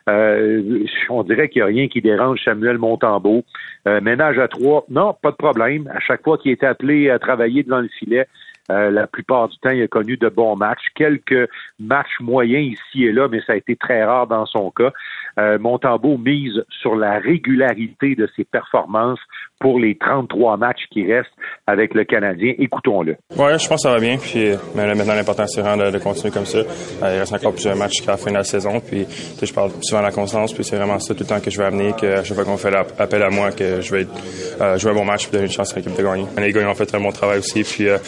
Euh, on dirait qu'il n'y a rien qui dérange Samuel Montembeault. Euh, ménage à trois, non, pas de problème. À chaque fois qu'il est appelé à travailler devant le filet, Euh, la plupart du temps, il a connu de bons matchs. Quelques matchs moyens ici et là, mais ça a été très rare dans son cas. Euh, Montembeault mise sur la régularité de ses performances pour les trente-trois matchs qui restent avec le Canadien. Écoutons-le. Ouais, je pense que ça va bien. Puis mais là, maintenant, l'important, c'est vraiment de, de continuer comme ça. Euh, il reste encore plusieurs matchs jusqu'à la fin de la saison. Puis je parle souvent de la constance. Puis c'est vraiment ça tout le temps que je vais amener, que à chaque fois qu'on fait appel à moi, que je vais euh, jouer un bon match et donner une chance à l'équipe de gagner. Les gars, ils ont fait un bon travail aussi. Puis euh, c'est eux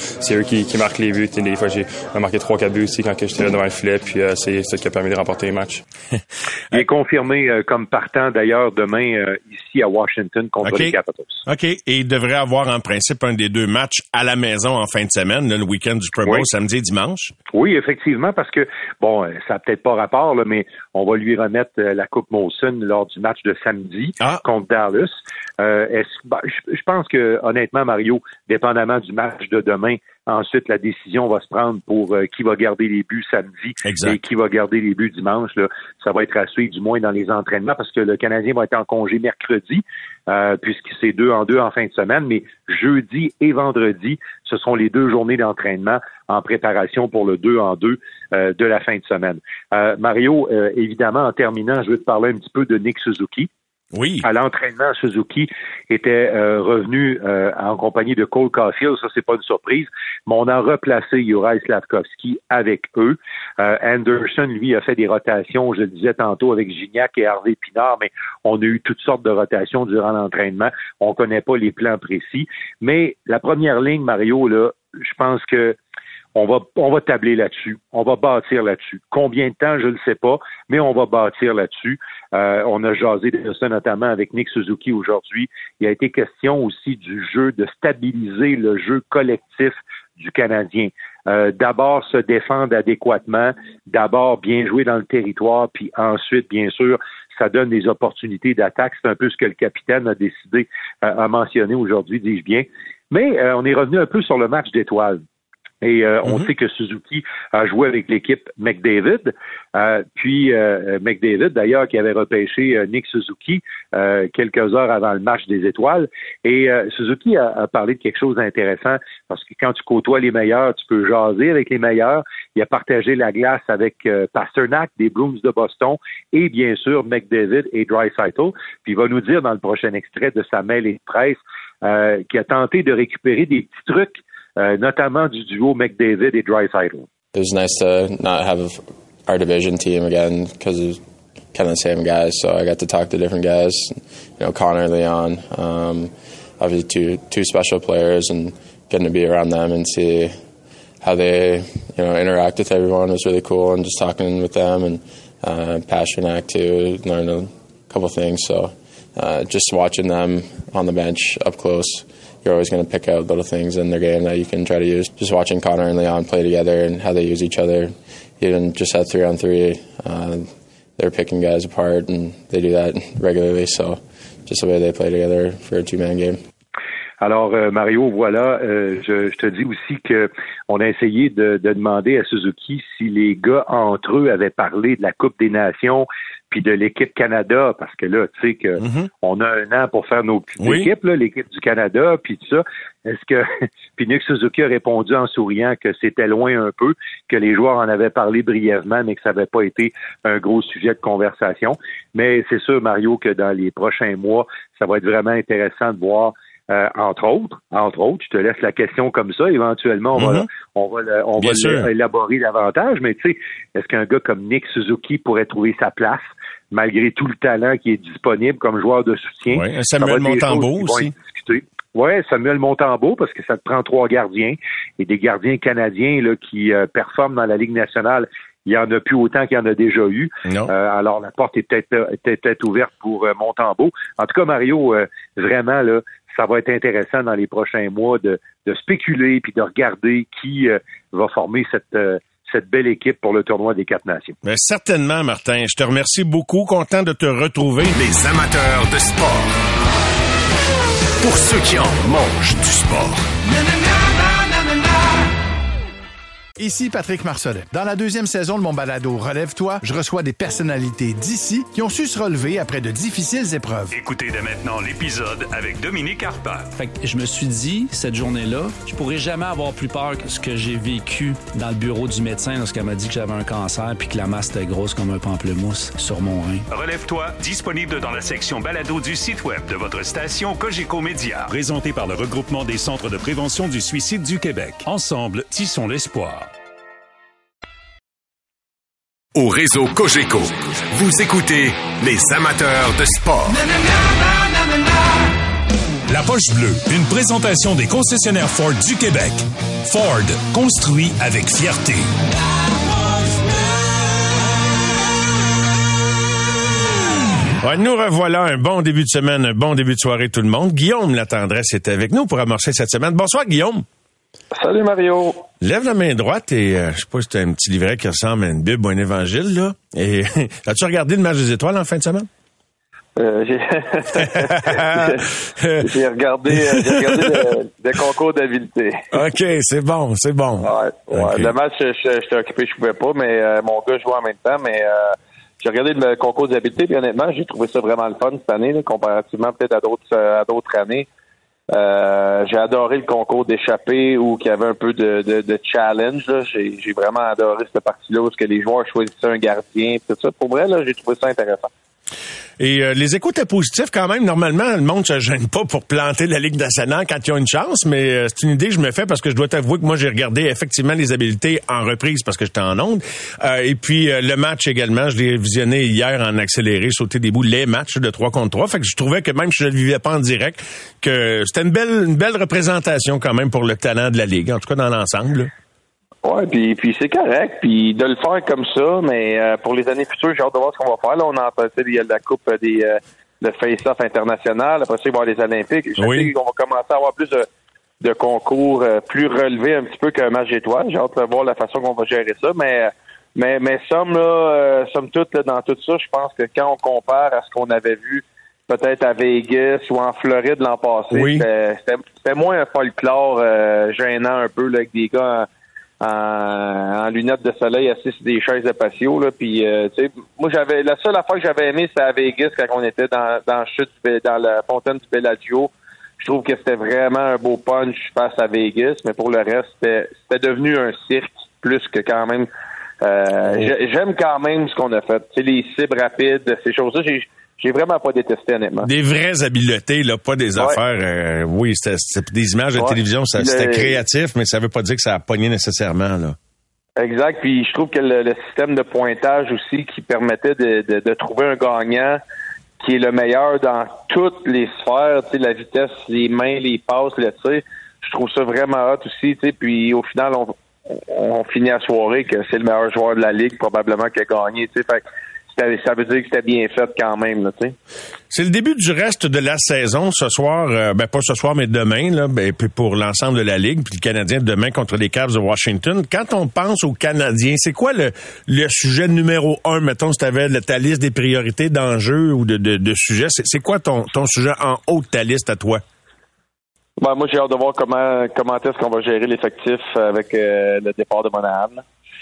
qui, qui marque les buts. Et des fois, j'ai marqué trois quatre buts aussi quand j'étais là devant le filet, puis euh, c'est ça qui a permis de remporter les matchs. Il est confirmé euh, comme partant d'ailleurs demain euh, ici à Washington contre okay. les Capitals. OK. Et il devrait avoir en principe un des deux matchs à la maison en fin de semaine, là, le week-end du Super Bowl, oui. samedi et dimanche. Oui, effectivement, parce que, bon, ça n'a peut-être pas rapport, là, mais on va lui remettre euh, la Coupe Molson lors du match de samedi ah. contre Dallas. Euh, est-ce, bah, je, je pense que, honnêtement, Mario, dépendamment du match de demain, ensuite, la décision va se prendre pour euh, qui va garder les buts samedi exact. Et qui va garder les buts dimanche. Là. Ça va être à suivre, du moins dans les entraînements, parce que le Canadien va être en congé mercredi, euh, puisque c'est deux en deux en fin de semaine. Mais jeudi et vendredi, ce seront les deux journées d'entraînement en préparation pour le deux en deux euh, de la fin de semaine. Euh, Mario, euh, évidemment, en terminant, je veux te parler un petit peu de Nick Suzuki. Oui. À l'entraînement, Suzuki était euh, revenu euh, en compagnie de Cole Caulfield, ça c'est pas une surprise, mais on a replacé Juraj Slafkovský avec eux. Euh, Anderson, lui, a fait des rotations, je le disais tantôt, avec Gignac et Harvey Pinard, mais on a eu toutes sortes de rotations durant l'entraînement. On connaît pas les plans précis. Mais la première ligne, Mario, là, je pense que On va, on va tabler là-dessus. On va bâtir là-dessus. Combien de temps, je ne le sais pas, mais on va bâtir là-dessus. Euh, on a jasé de ça notamment avec Nick Suzuki aujourd'hui. Il a été question aussi du jeu, de stabiliser le jeu collectif du Canadien. Euh, d'abord se défendre adéquatement, d'abord bien jouer dans le territoire, puis ensuite, bien sûr, ça donne des opportunités d'attaque. C'est un peu ce que le capitaine a décidé, euh, a mentionné aujourd'hui, dis-je bien. Mais euh, on est revenu un peu sur le match d'étoiles. Et euh, mm-hmm. on sait que Suzuki a joué avec l'équipe McDavid. Euh, puis euh, McDavid, d'ailleurs, qui avait repêché euh, Nick Suzuki euh, quelques heures avant le match des étoiles. Et euh, Suzuki a, a parlé de quelque chose d'intéressant, parce que quand tu côtoies les meilleurs, tu peux jaser avec les meilleurs. Il a partagé la glace avec euh, Pasternak des Bruins de Boston et bien sûr McDavid et Draisaitl. Puis il va nous dire dans le prochain extrait de sa mêlée de presse euh, qu'il a tenté de récupérer des petits trucs Euh, notamment du duo McDavid et Draisaitl. It was nice to not have our division team again because it's kind of the same guys. So I got to talk to different guys, you know, Connor, Leon, um, obviously two two special players, and getting to be around them and see how they, you know, interact with everyone was really cool. And just talking with them and uh, Pasternak too, learned a couple things. So uh, just watching them on the bench up close. You're always going to pick out little things in their game that you can try to use. Just watching Connor and Leon play together and how they use each other, even just at three on three, uh, they're picking guys apart, and they do that regularly. So just the way they play together for a two-man game. Alors, euh, Mario, voilà, euh, je, je te dis aussi que on a essayé de, de demander à Suzuki si les gars entre eux avaient parlé de la Coupe des Nations puis de l'équipe Canada, parce que là, tu sais que mm-hmm. on a un an pour faire nos petites oui. équipes, là, l'équipe du Canada, puis tout ça. Est-ce que puis Nick Suzuki a répondu en souriant que c'était loin un peu, que les joueurs en avaient parlé brièvement, mais que ça n'avait pas été un gros sujet de conversation. Mais c'est sûr, Mario, que dans les prochains mois, ça va être vraiment intéressant de voir. Euh, entre autres, entre autres, je te laisse la question comme ça. Éventuellement, on mm-hmm. va, on va, on va l'élaborer davantage. Mais tu sais, est-ce qu'un gars comme Nick Suzuki pourrait trouver sa place malgré tout le talent qui est disponible comme joueur de soutien? Oui, Samuel Montembeault aussi. Oui, Samuel Montembeault, parce que ça te prend trois gardiens et des gardiens canadiens là qui euh, performent dans la Ligue nationale. Il y en a plus autant qu'il y en a déjà eu. Euh, alors la porte est peut-être, est peut-être ouverte pour euh, Montembeault. En tout cas, Mario, euh, vraiment là. Ça va être intéressant dans les prochains mois de, de spéculer puis de regarder qui euh, va former cette, euh, cette belle équipe pour le tournoi des quatre nations. Mais certainement, Martin. Je te remercie beaucoup. Content de te retrouver. Les amateurs de sport. Pour ceux qui en mangent du sport. Ici Patrick Marcelet. Dans la deuxième saison de mon balado Relève-toi, je reçois des personnalités d'ici qui ont su se relever après de difficiles épreuves. Écoutez dès maintenant l'épisode avec Dominique Arpin. Fait que je me suis dit, cette journée-là, je pourrais jamais avoir plus peur que ce que j'ai vécu dans le bureau du médecin lorsqu'elle m'a dit que j'avais un cancer puis que la masse était grosse comme un pamplemousse sur mon rein. Relève-toi, disponible dans la section balado du site web de votre station Cogeco Média. Présenté par le regroupement des centres de prévention du suicide du Québec. Ensemble, tissons l'espoir. Au réseau Cogeco, vous écoutez les amateurs de sport. La Poche Bleue, une présentation des concessionnaires Ford du Québec. Ford, construit avec fierté. Ouais, nous revoilà, un bon début de semaine, un bon début de soirée tout le monde. Guillaume Latendresse est avec nous pour amorcer cette semaine. Bonsoir Guillaume. Salut Mario. Lève la main droite et euh, je sais pas si c'est un petit livret qui ressemble à une Bible ou un évangile, là. Et as-tu regardé le match des étoiles en fin de semaine? Euh, j'ai... j'ai regardé, euh, j'ai regardé le, le concours d'habileté. OK, c'est bon, c'est bon. Ouais, ouais. Okay. Le match, je, je, j'étais occupé, je pouvais pas, mais euh, mon gars jouait en même temps, mais euh, j'ai regardé le concours d'habileté, puis honnêtement, j'ai trouvé ça vraiment le fun cette année, là, comparativement peut-être à d'autres à d'autres années. Euh, j'ai adoré le concours d'échappée où il y avait un peu de, de, de challenge. Là. J'ai, j'ai vraiment adoré cette partie-là où que les joueurs choisissaient un gardien, tout ça. Pour vrai, là, j'ai trouvé ça intéressant. Et euh, les échos étaient positifs quand même. Normalement, le monde se gêne pas pour planter la Ligue nationale quand ils ont une chance, mais euh, c'est une idée que je me fais parce que je dois t'avouer que moi, j'ai regardé effectivement les habiletés en reprise parce que j'étais en onde. Euh, et puis, euh, le match également, je l'ai visionné hier en accéléré, sauté des bouts, les matchs de trois contre trois. Fait que je trouvais que même si je ne le vivais pas en direct, que c'était une belle, une belle représentation quand même pour le talent de la Ligue, en tout cas dans l'ensemble, là. Ouais, puis puis c'est correct, puis de le faire comme ça, mais euh, pour les années futures, j'ai hâte de voir ce qu'on va faire. Là, on a entendu il y a la coupe des euh, le face-off international, après ça il va y avoir les Olympiques. Je oui. sais qu'on va commencer à avoir plus de, de concours euh, plus relevés un petit peu qu'un match d'étoiles. J'ai hâte de voir la façon qu'on va gérer ça, mais mais mais somme là, euh, somme toute là, dans tout ça, je pense que quand on compare à ce qu'on avait vu peut-être à Vegas ou en Floride l'an passé, oui. c'était, c'était, c'était moins un folklore euh, gênant un peu là, avec des gars en, En, en lunettes de soleil assis sur des chaises de patio là, puis euh, tu sais, moi j'avais la seule affaire que j'avais aimé c'était à Vegas quand on était dans dans la chute dans la fontaine du Bellagio. Je trouve que c'était vraiment un beau punch face à Vegas, mais pour le reste c'était c'était devenu un cirque plus que quand même. Euh, j'aime quand même ce qu'on a fait, tu sais, les cibles rapides, ces choses-là. J'ai J'ai vraiment pas détesté, honnêtement. Des vraies habiletés, là, pas des ouais. affaires... Euh, oui, c'était, c'était des images de ouais. télévision, ça, le... c'était créatif, mais ça veut pas dire que ça a pogné nécessairement, là. Exact, puis je trouve que le, le système de pointage aussi qui permettait de, de, de trouver un gagnant qui est le meilleur dans toutes les sphères, tu sais, la vitesse, les mains, les passes, le tir, je trouve ça vraiment hot aussi, tu sais, puis au final, on, on finit la soirée que c'est le meilleur joueur de la Ligue, probablement, qui a gagné, tu sais, fait ça veut dire que c'était bien fait quand même, là, tu sais. C'est le début du reste de la saison ce soir, euh, ben pas ce soir, mais demain, là, ben, puis pour l'ensemble de la Ligue, puis le Canadien demain contre les Cavs de Washington. Quand on pense aux Canadiens, c'est quoi le, le sujet numéro un, mettons, si tu avais ta liste des priorités d'enjeux ou de, de, de sujets, c'est, c'est quoi ton, ton sujet en haut de ta liste à toi? Ben, moi, j'ai hâte de voir comment, comment est-ce qu'on va gérer l'effectif avec euh, le départ de Monahan.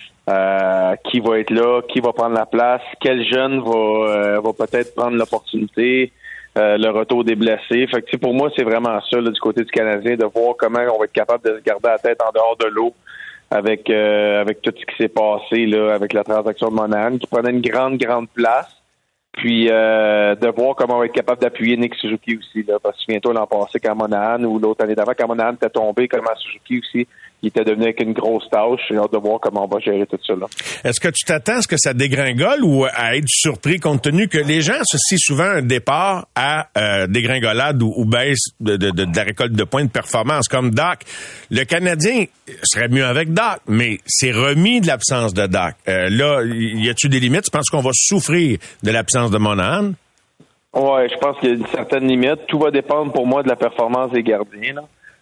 Euh, qui va être là, qui va prendre la place, quel jeune va, euh, va peut-être prendre l'opportunité, euh, le retour des blessés. Fait que pour moi, c'est vraiment ça là, du côté du Canadien, de voir comment on va être capable de se garder la tête en dehors de l'eau avec euh, avec tout ce qui s'est passé là, avec la transaction de Monahan, qui prenait une grande, grande place. Puis euh, de voir comment on va être capable d'appuyer Nick Suzuki aussi, là, parce que souviens-toi l'an passé quand Monahan ou l'autre année d'avant, quand Monahan était tombé, comment Suzuki aussi, il était devenu avec une grosse tâche. J'ai hâte de voir comment on va gérer tout ça, là. Est-ce que tu t'attends à ce que ça dégringole ou à être surpris compte tenu que les gens associent souvent un départ à euh, dégringolade ou, ou baisse de, de, de, de la récolte de points de performance comme Dach? Le Canadien serait mieux avec Dach, mais c'est remis de l'absence de Dach. Euh, là, y a-tu des limites? Tu penses qu'on va souffrir de l'absence de Monahan? Ouais, je pense qu'il y a une certaine limite. Tout va dépendre pour moi de la performance des gardiens, là.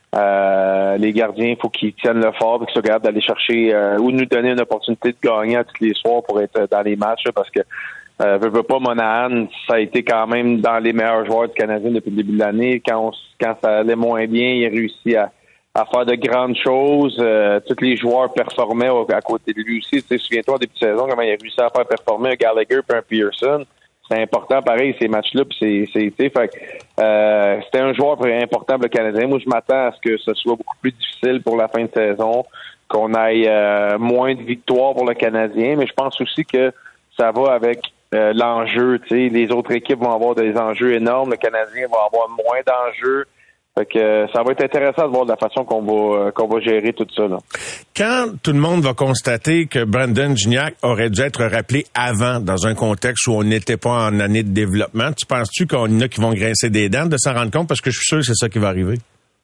Euh, les gardiens, il faut qu'ils tiennent le fort et qu'ils soient capables d'aller chercher euh, ou nous donner une opportunité de gagner à tous les soirs pour être dans les matchs, là, parce que euh, veut, veut pas Monahan, ça a été quand même dans les meilleurs joueurs du Canadien depuis le début de l'année. Quand on, quand ça allait moins bien, il a réussi à, à faire de grandes choses. Euh, tous les joueurs performaient au, à côté de lui aussi. Tu sais, souviens-toi, en début de saison, comment il a réussi à faire performer un Gallagher et un Pearson. C'est important, pareil, ces matchs-là, puis c'est, c'est, tu sais, fait euh, c'était un joueur important pour le Canadien. Moi, je m'attends à ce que ce soit beaucoup plus difficile pour la fin de saison, qu'on aille euh, moins de victoires pour le Canadien, mais je pense aussi que ça va avec euh, l'enjeu, tu sais, les autres équipes vont avoir des enjeux énormes, le Canadien va avoir moins d'enjeux, Fait que euh, ça va être intéressant de voir de la façon qu'on va euh, qu'on va gérer tout ça, là. Quand tout le monde va constater que Brandon Gignac aurait dû être rappelé avant, dans un contexte où on n'était pas en année de développement, tu penses-tu qu'on y en a qui vont grincer des dents de s'en rendre compte? Parce que je suis sûr que c'est ça qui va arriver.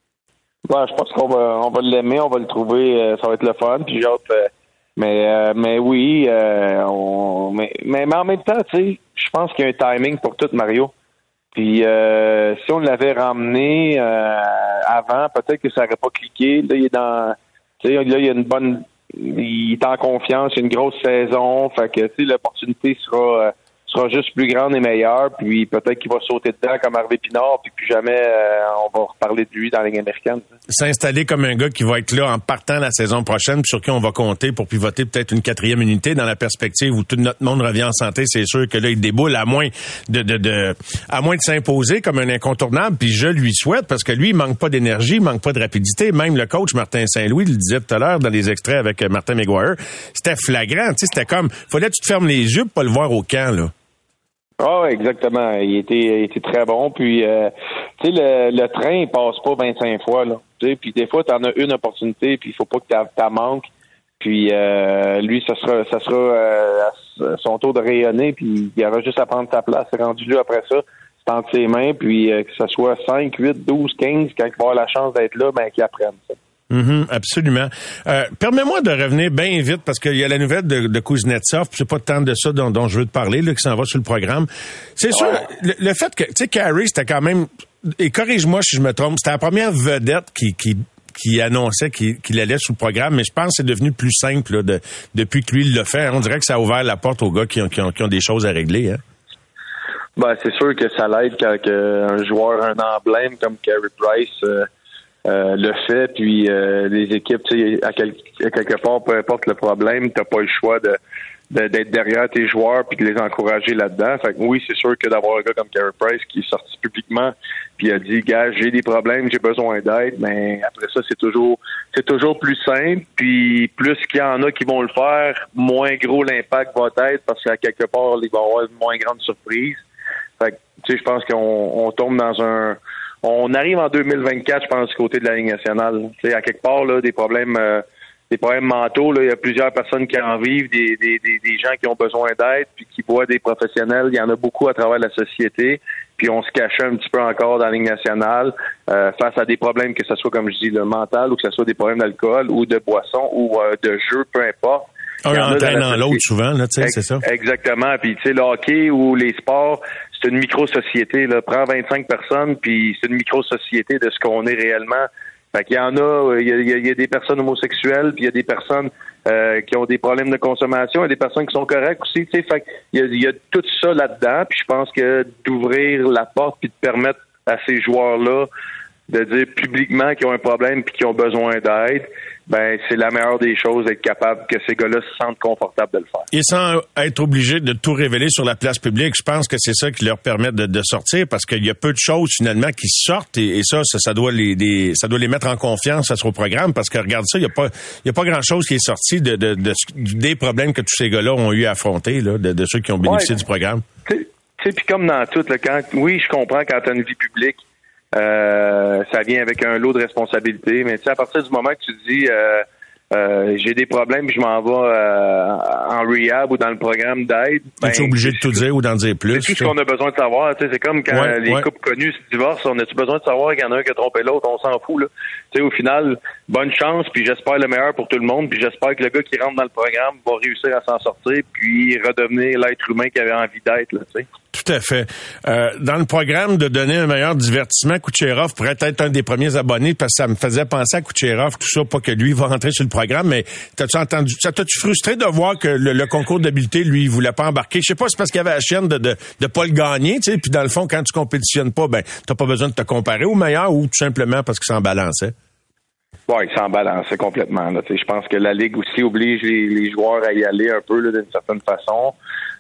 Ouais, je pense qu'on va on va l'aimer, on va le trouver, euh, ça va être le fun. Puis j'ai hâte, euh, mais euh, mais oui, euh, on, mais, mais mais en même temps, tu sais, je pense qu'il y a un timing pour tout, Mario. Puis euh, si on l'avait ramené euh, avant, peut-être que ça n'aurait pas cliqué. Là, il est dans, tu sais, là il y a une bonne, il est en confiance, il y a une grosse saison, fait que tu sais l'opportunité sera euh, sera juste plus grande et meilleure. Puis peut-être qu'il va sauter dedans comme Harvey Pinard, puis plus jamais euh, on va reparler de lui dans la Ligue américaine. S'installer comme un gars qui va être là en partant la saison prochaine, puis sur qui on va compter pour pivoter peut-être une quatrième unité dans la perspective où tout notre monde revient en santé, c'est sûr que là, il déboule à moins de, de, de à moins de s'imposer comme un incontournable, puis je lui souhaite, parce que lui, il manque pas d'énergie, il manque pas de rapidité. Même le coach Martin Saint-Louis le disait tout à l'heure dans les extraits avec Martin McGuire, c'était flagrant, tu sais, c'était comme, fallait que tu te fermes les yeux pour pas le voir au camp, là. Ah, oh, exactement. Il était, il était très bon. Puis, euh, tu sais, le, le train, il passe pas vingt-cinq fois, là. Tu sais, puis des fois, t'en as une opportunité, puis il faut pas que t'as, t'as manques. Puis, euh, lui, ça sera, ça sera euh, à son tour de rayonner, puis il aura juste à prendre sa place. C'est rendu là après ça. C'est entre ses mains, puis euh, que ce soit cinq, huit, douze, quinze, quand il va avoir la chance d'être là, ben qu'il apprenne ça. Mm-hmm, absolument. Euh, permets-moi de revenir bien vite parce qu'il y a la nouvelle de, de Kuznetsov, puis c'est pas tant de ça dont, dont je veux te parler, là, qui s'en va sur le programme. C'est sûr, le, le fait que, tu sais, Carey, c'était quand même, et corrige-moi si je me trompe, c'était la première vedette qui, qui, qui annonçait qu'il, qu'il allait sur le programme, mais je pense que c'est devenu plus simple là, de, depuis que lui il l'a fait. On dirait que ça a ouvert la porte aux gars qui ont, qui ont, qui ont des choses à régler. Hein? Ben, c'est sûr que ça l'aide quand que un joueur, un emblème comme Carey Price euh, Euh, le fait, puis euh, les équipes, tu sais, à, quel, à quelque part, peu importe le problème, t'as pas le choix de, de d'être derrière tes joueurs puis de les encourager là-dedans. Fait que oui, c'est sûr que d'avoir un gars comme Carey Price qui est sorti publiquement puis a dit, gars, j'ai des problèmes, j'ai besoin d'aide, mais après ça, c'est toujours c'est toujours plus simple, puis plus qu'il y en a qui vont le faire, moins gros l'impact va être parce qu'à quelque part, il va y avoir une moins grande surprise. Fait que, tu sais, je pense qu'on on tombe dans un On arrive en deux mille vingt-quatre, je pense, du côté de la Ligue nationale. Tu sais, à quelque part, là, des problèmes euh, des problèmes mentaux, là, il y a plusieurs personnes qui en vivent, des, des, des, des gens qui ont besoin d'aide, puis qui voient des professionnels. Il y en a beaucoup à travers la société. Puis on se cachait un petit peu encore dans la Ligue nationale euh, face à des problèmes, que ce soit, comme je dis, le mental, ou que ce soit des problèmes d'alcool, ou de boisson, ou euh, de jeu, peu importe. Un entraînant l'autre, souvent, là, tu sais, c'est ça. Exactement. Puis, tu sais, le hockey ou les sports, c'est une micro-société, là. Prends vingt-cinq personnes, puis c'est une micro-société de ce qu'on est réellement. Fait qu'il y en a, il y a, il y a des personnes homosexuelles, puis il y a des personnes euh, qui ont des problèmes de consommation, il y a des personnes qui sont correctes aussi, tu sais. Fait qu'il y a, il y a tout ça là-dedans, puis je pense que d'ouvrir la porte puis de permettre à ces joueurs-là de dire publiquement qu'ils ont un problème puis qu'ils ont besoin d'aide, ben c'est la meilleure des choses d'être capable que ces gars-là se sentent confortables de le faire. Et sans être obligé de tout révéler sur la place publique, je pense que c'est ça qui leur permet de, de sortir, parce qu'il y a peu de choses finalement qui sortent, et, et ça, ça, ça doit les, les, ça doit les mettre en confiance face au programme, parce que regarde ça, il y a pas, il y a pas grand-chose qui est sorti de, de, de, de des problèmes que tous ces gars-là ont eu à affronter, là, de, de ceux qui ont bénéficié ouais, du programme. Tu sais, puis comme dans tout, là, quand, oui, je comprends quand tu as une vie publique. Euh, ça vient avec un lot de responsabilités, mais tu sais, à partir du moment que tu dis euh, euh, j'ai des problèmes, je m'en vais euh, en rehab ou dans le programme d'aide. Ben, es-tu obligé de tout dire ou d'en dire plus? C'est tout ce qu'on a besoin de savoir. Tu sais, c'est comme quand ouais, les ouais. couples connus se divorcent, on a-tu besoin de savoir qu'il y en a un qui a trompé l'autre? On s'en fout, là. Tu sais, au final, bonne chance, puis j'espère le meilleur pour tout le monde, puis j'espère que le gars qui rentre dans le programme va réussir à s'en sortir, puis redevenir l'être humain qu'il avait envie d'être, là, tu sais. Tout à fait. Euh, dans le programme de donner un meilleur divertissement, Kucherov pourrait être un des premiers abonnés, parce que ça me faisait penser à Kucherov, tout ça, pas que lui va rentrer sur le programme, mais t'as-tu entendu, ça t'as-tu frustré de voir que le, le concours d'habileté, lui, il voulait pas embarquer? Je sais pas, c'est parce qu'il y avait la chienne de, de, de pas le gagner, tu sais, puis dans le fond, quand tu compétitionnes pas, ben, t'as pas besoin de te comparer au meilleur, ou tout simplement parce qu'il s'en balançait? Oui, il s'en balançait complètement, là. Tu sais, je pense que la Ligue aussi oblige les, les joueurs à y aller un peu, là, d'une certaine façon.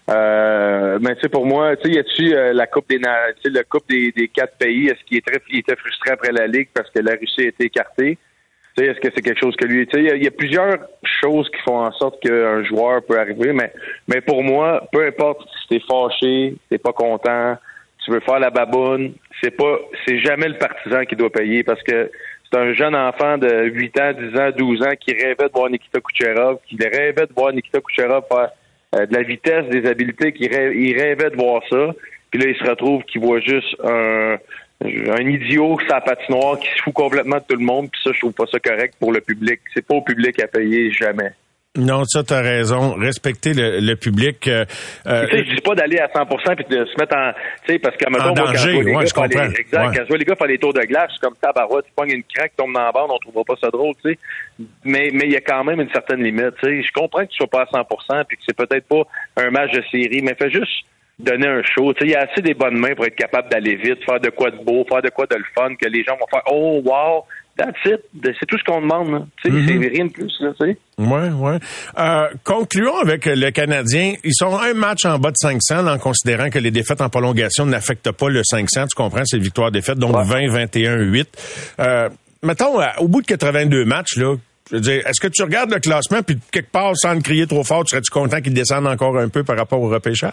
Euh, mais tu sais, pour moi, tu sais, y a-tu euh, la coupe des, tu sais, la coupe des, des quatre pays, est-ce qu'il est très, il était frustré après la Ligue parce que la Russie a été écartée? Tu sais, est-ce que c'est quelque chose que lui, tu sais, il y, y a plusieurs choses qui font en sorte qu'un joueur peut arriver, mais, mais pour moi, peu importe si t'es fâché, t'es pas content, tu veux faire la baboune, c'est pas, c'est jamais le partisan qui doit payer parce que c'est un jeune enfant de huit ans, dix ans, douze ans qui rêvait de voir Nikita Kucherov, qui rêvait de voir Nikita Kucherov faire euh, de la vitesse, des habiletés, qui rêvait, il rêvait de voir ça. Puis là, il se retrouve qu'il voit juste un, un idiot sur la patinoire qui se fout complètement de tout le monde. Puis ça, je trouve pas ça correct pour le public. C'est pas au public à payer, jamais. Non, ça, t'as raison. Respecter le, le public. Euh, tu sais, je dis pas d'aller à cent pour cent puis de se mettre en, tu sais, parce qu'à mettons, en moi, danger, quand je vois les ouais, gars je faire comprends. les, exact, Ouais. quand je vois les gars faire les tours de glace, je suis comme tabarouette, tu pognes une craque, tombe dans la bande, on trouvera pas ça drôle, tu sais. Mais, mais il y a quand même une certaine limite, tu sais. Je comprends que tu sois pas à cent pour cent puis que c'est peut-être pas un match de série, mais fais juste donner un show. Tu sais, il y a assez des bonnes mains pour être capable d'aller vite, faire de quoi de beau, faire de quoi de le fun, que les gens vont faire, oh, wow, that's it. C'est tout ce qu'on demande, là. Tu sais, Mm-hmm. c'est rien de plus, là, tu sais. Ouais, ouais. Euh, concluons avec le Canadien. Ils sont un match en bas de cinq cents, là, en considérant que les défaites en prolongation n'affectent pas le cinq cents. Tu comprends, c'est victoire-défaite, donc vingt, vingt et un, huit. Euh, mettons, à- au bout de quatre-vingt-deux matchs, là, je veux dire, est-ce que tu regardes le classement puis quelque part, sans le crier trop fort, tu serais-tu content qu'ils descendent encore un peu par rapport au repêchage?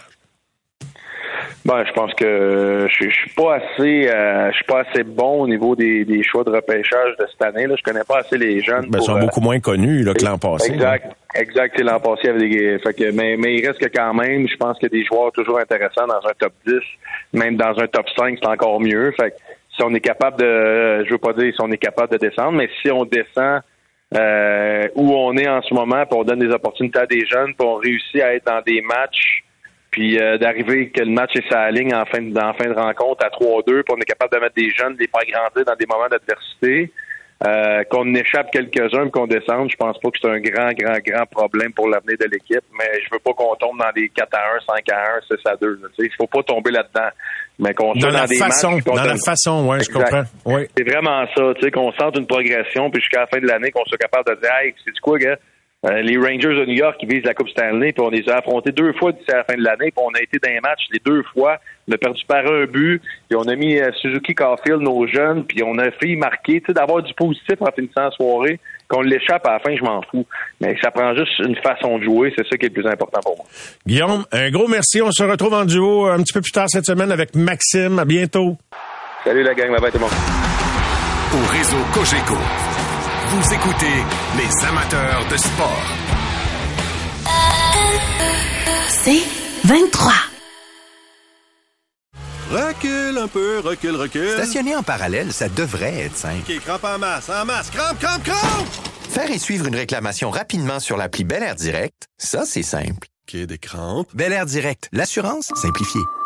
Ben, je pense que je, je suis pas assez, euh, je suis pas assez bon au niveau des, des choix de repêchage de cette année. Là, je connais pas assez les jeunes. Ben, ils pour, sont euh, beaucoup moins connus là, que l'an passé. Exact, exact. C'est l'an passé avec des, fait que, mais, mais il reste que quand même, je pense qu'il y a des joueurs toujours intéressants dans un top dix, même dans un top cinq, c'est encore mieux. Fait que si on est capable de, je veux pas dire si on est capable de descendre, mais si on descend euh, où on est en ce moment, puis on donne des opportunités à des jeunes, puis on réussit à être dans des matchs. Puis euh, d'arriver que le match est sa ligne en fin de, en fin de rencontre à trois deux, puis on est capable de mettre des jeunes, de les faire grandir dans des moments d'adversité, euh, qu'on échappe quelques-uns puis qu'on descende, je pense pas que c'est un grand, grand, grand problème pour l'avenir de l'équipe, mais je veux pas qu'on tombe dans des quatre à un, cinq à un, six à deux. Là, il faut pas tomber là-dedans. Mais qu'on Dans soit dans, la des façon, matchs, qu'on dans la donne- façon, ouais, je Exact. comprends. Oui. C'est vraiment ça, tu sais, qu'on sente une progression, puis jusqu'à la fin de l'année, qu'on soit capable de dire, hey, c'est du quoi, gars? Euh, les Rangers de New York qui visent la Coupe Stanley, puis on les a affrontés deux fois d'ici à la fin de l'année, puis on a été dans les matchs les deux fois, on a perdu par un but, puis on a mis euh, Suzuki Caulfield, nos jeunes, puis on a fait marquer, tu sais, d'avoir du positif en finissant la soirée, qu'on l'échappe à la fin, je m'en fous. Mais ça prend juste une façon de jouer, c'est ça qui est le plus important pour moi. Guillaume, un gros merci. On se retrouve en duo un petit peu plus tard cette semaine avec Maxime. À bientôt. Salut la gang, bye bye tout le monde. Au réseau Cogeco, vous écoutez les amateurs de sport. C'est vingt-trois. Recule un peu, recule, recule. Stationner en parallèle, ça devrait être simple. OK, crampe en masse, en masse, crampe, crampe, crampe! Faire et suivre une réclamation rapidement sur l'appli Bel Air Direct, ça, c'est simple. OK, des crampes. Bel Air Direct, l'assurance simplifiée.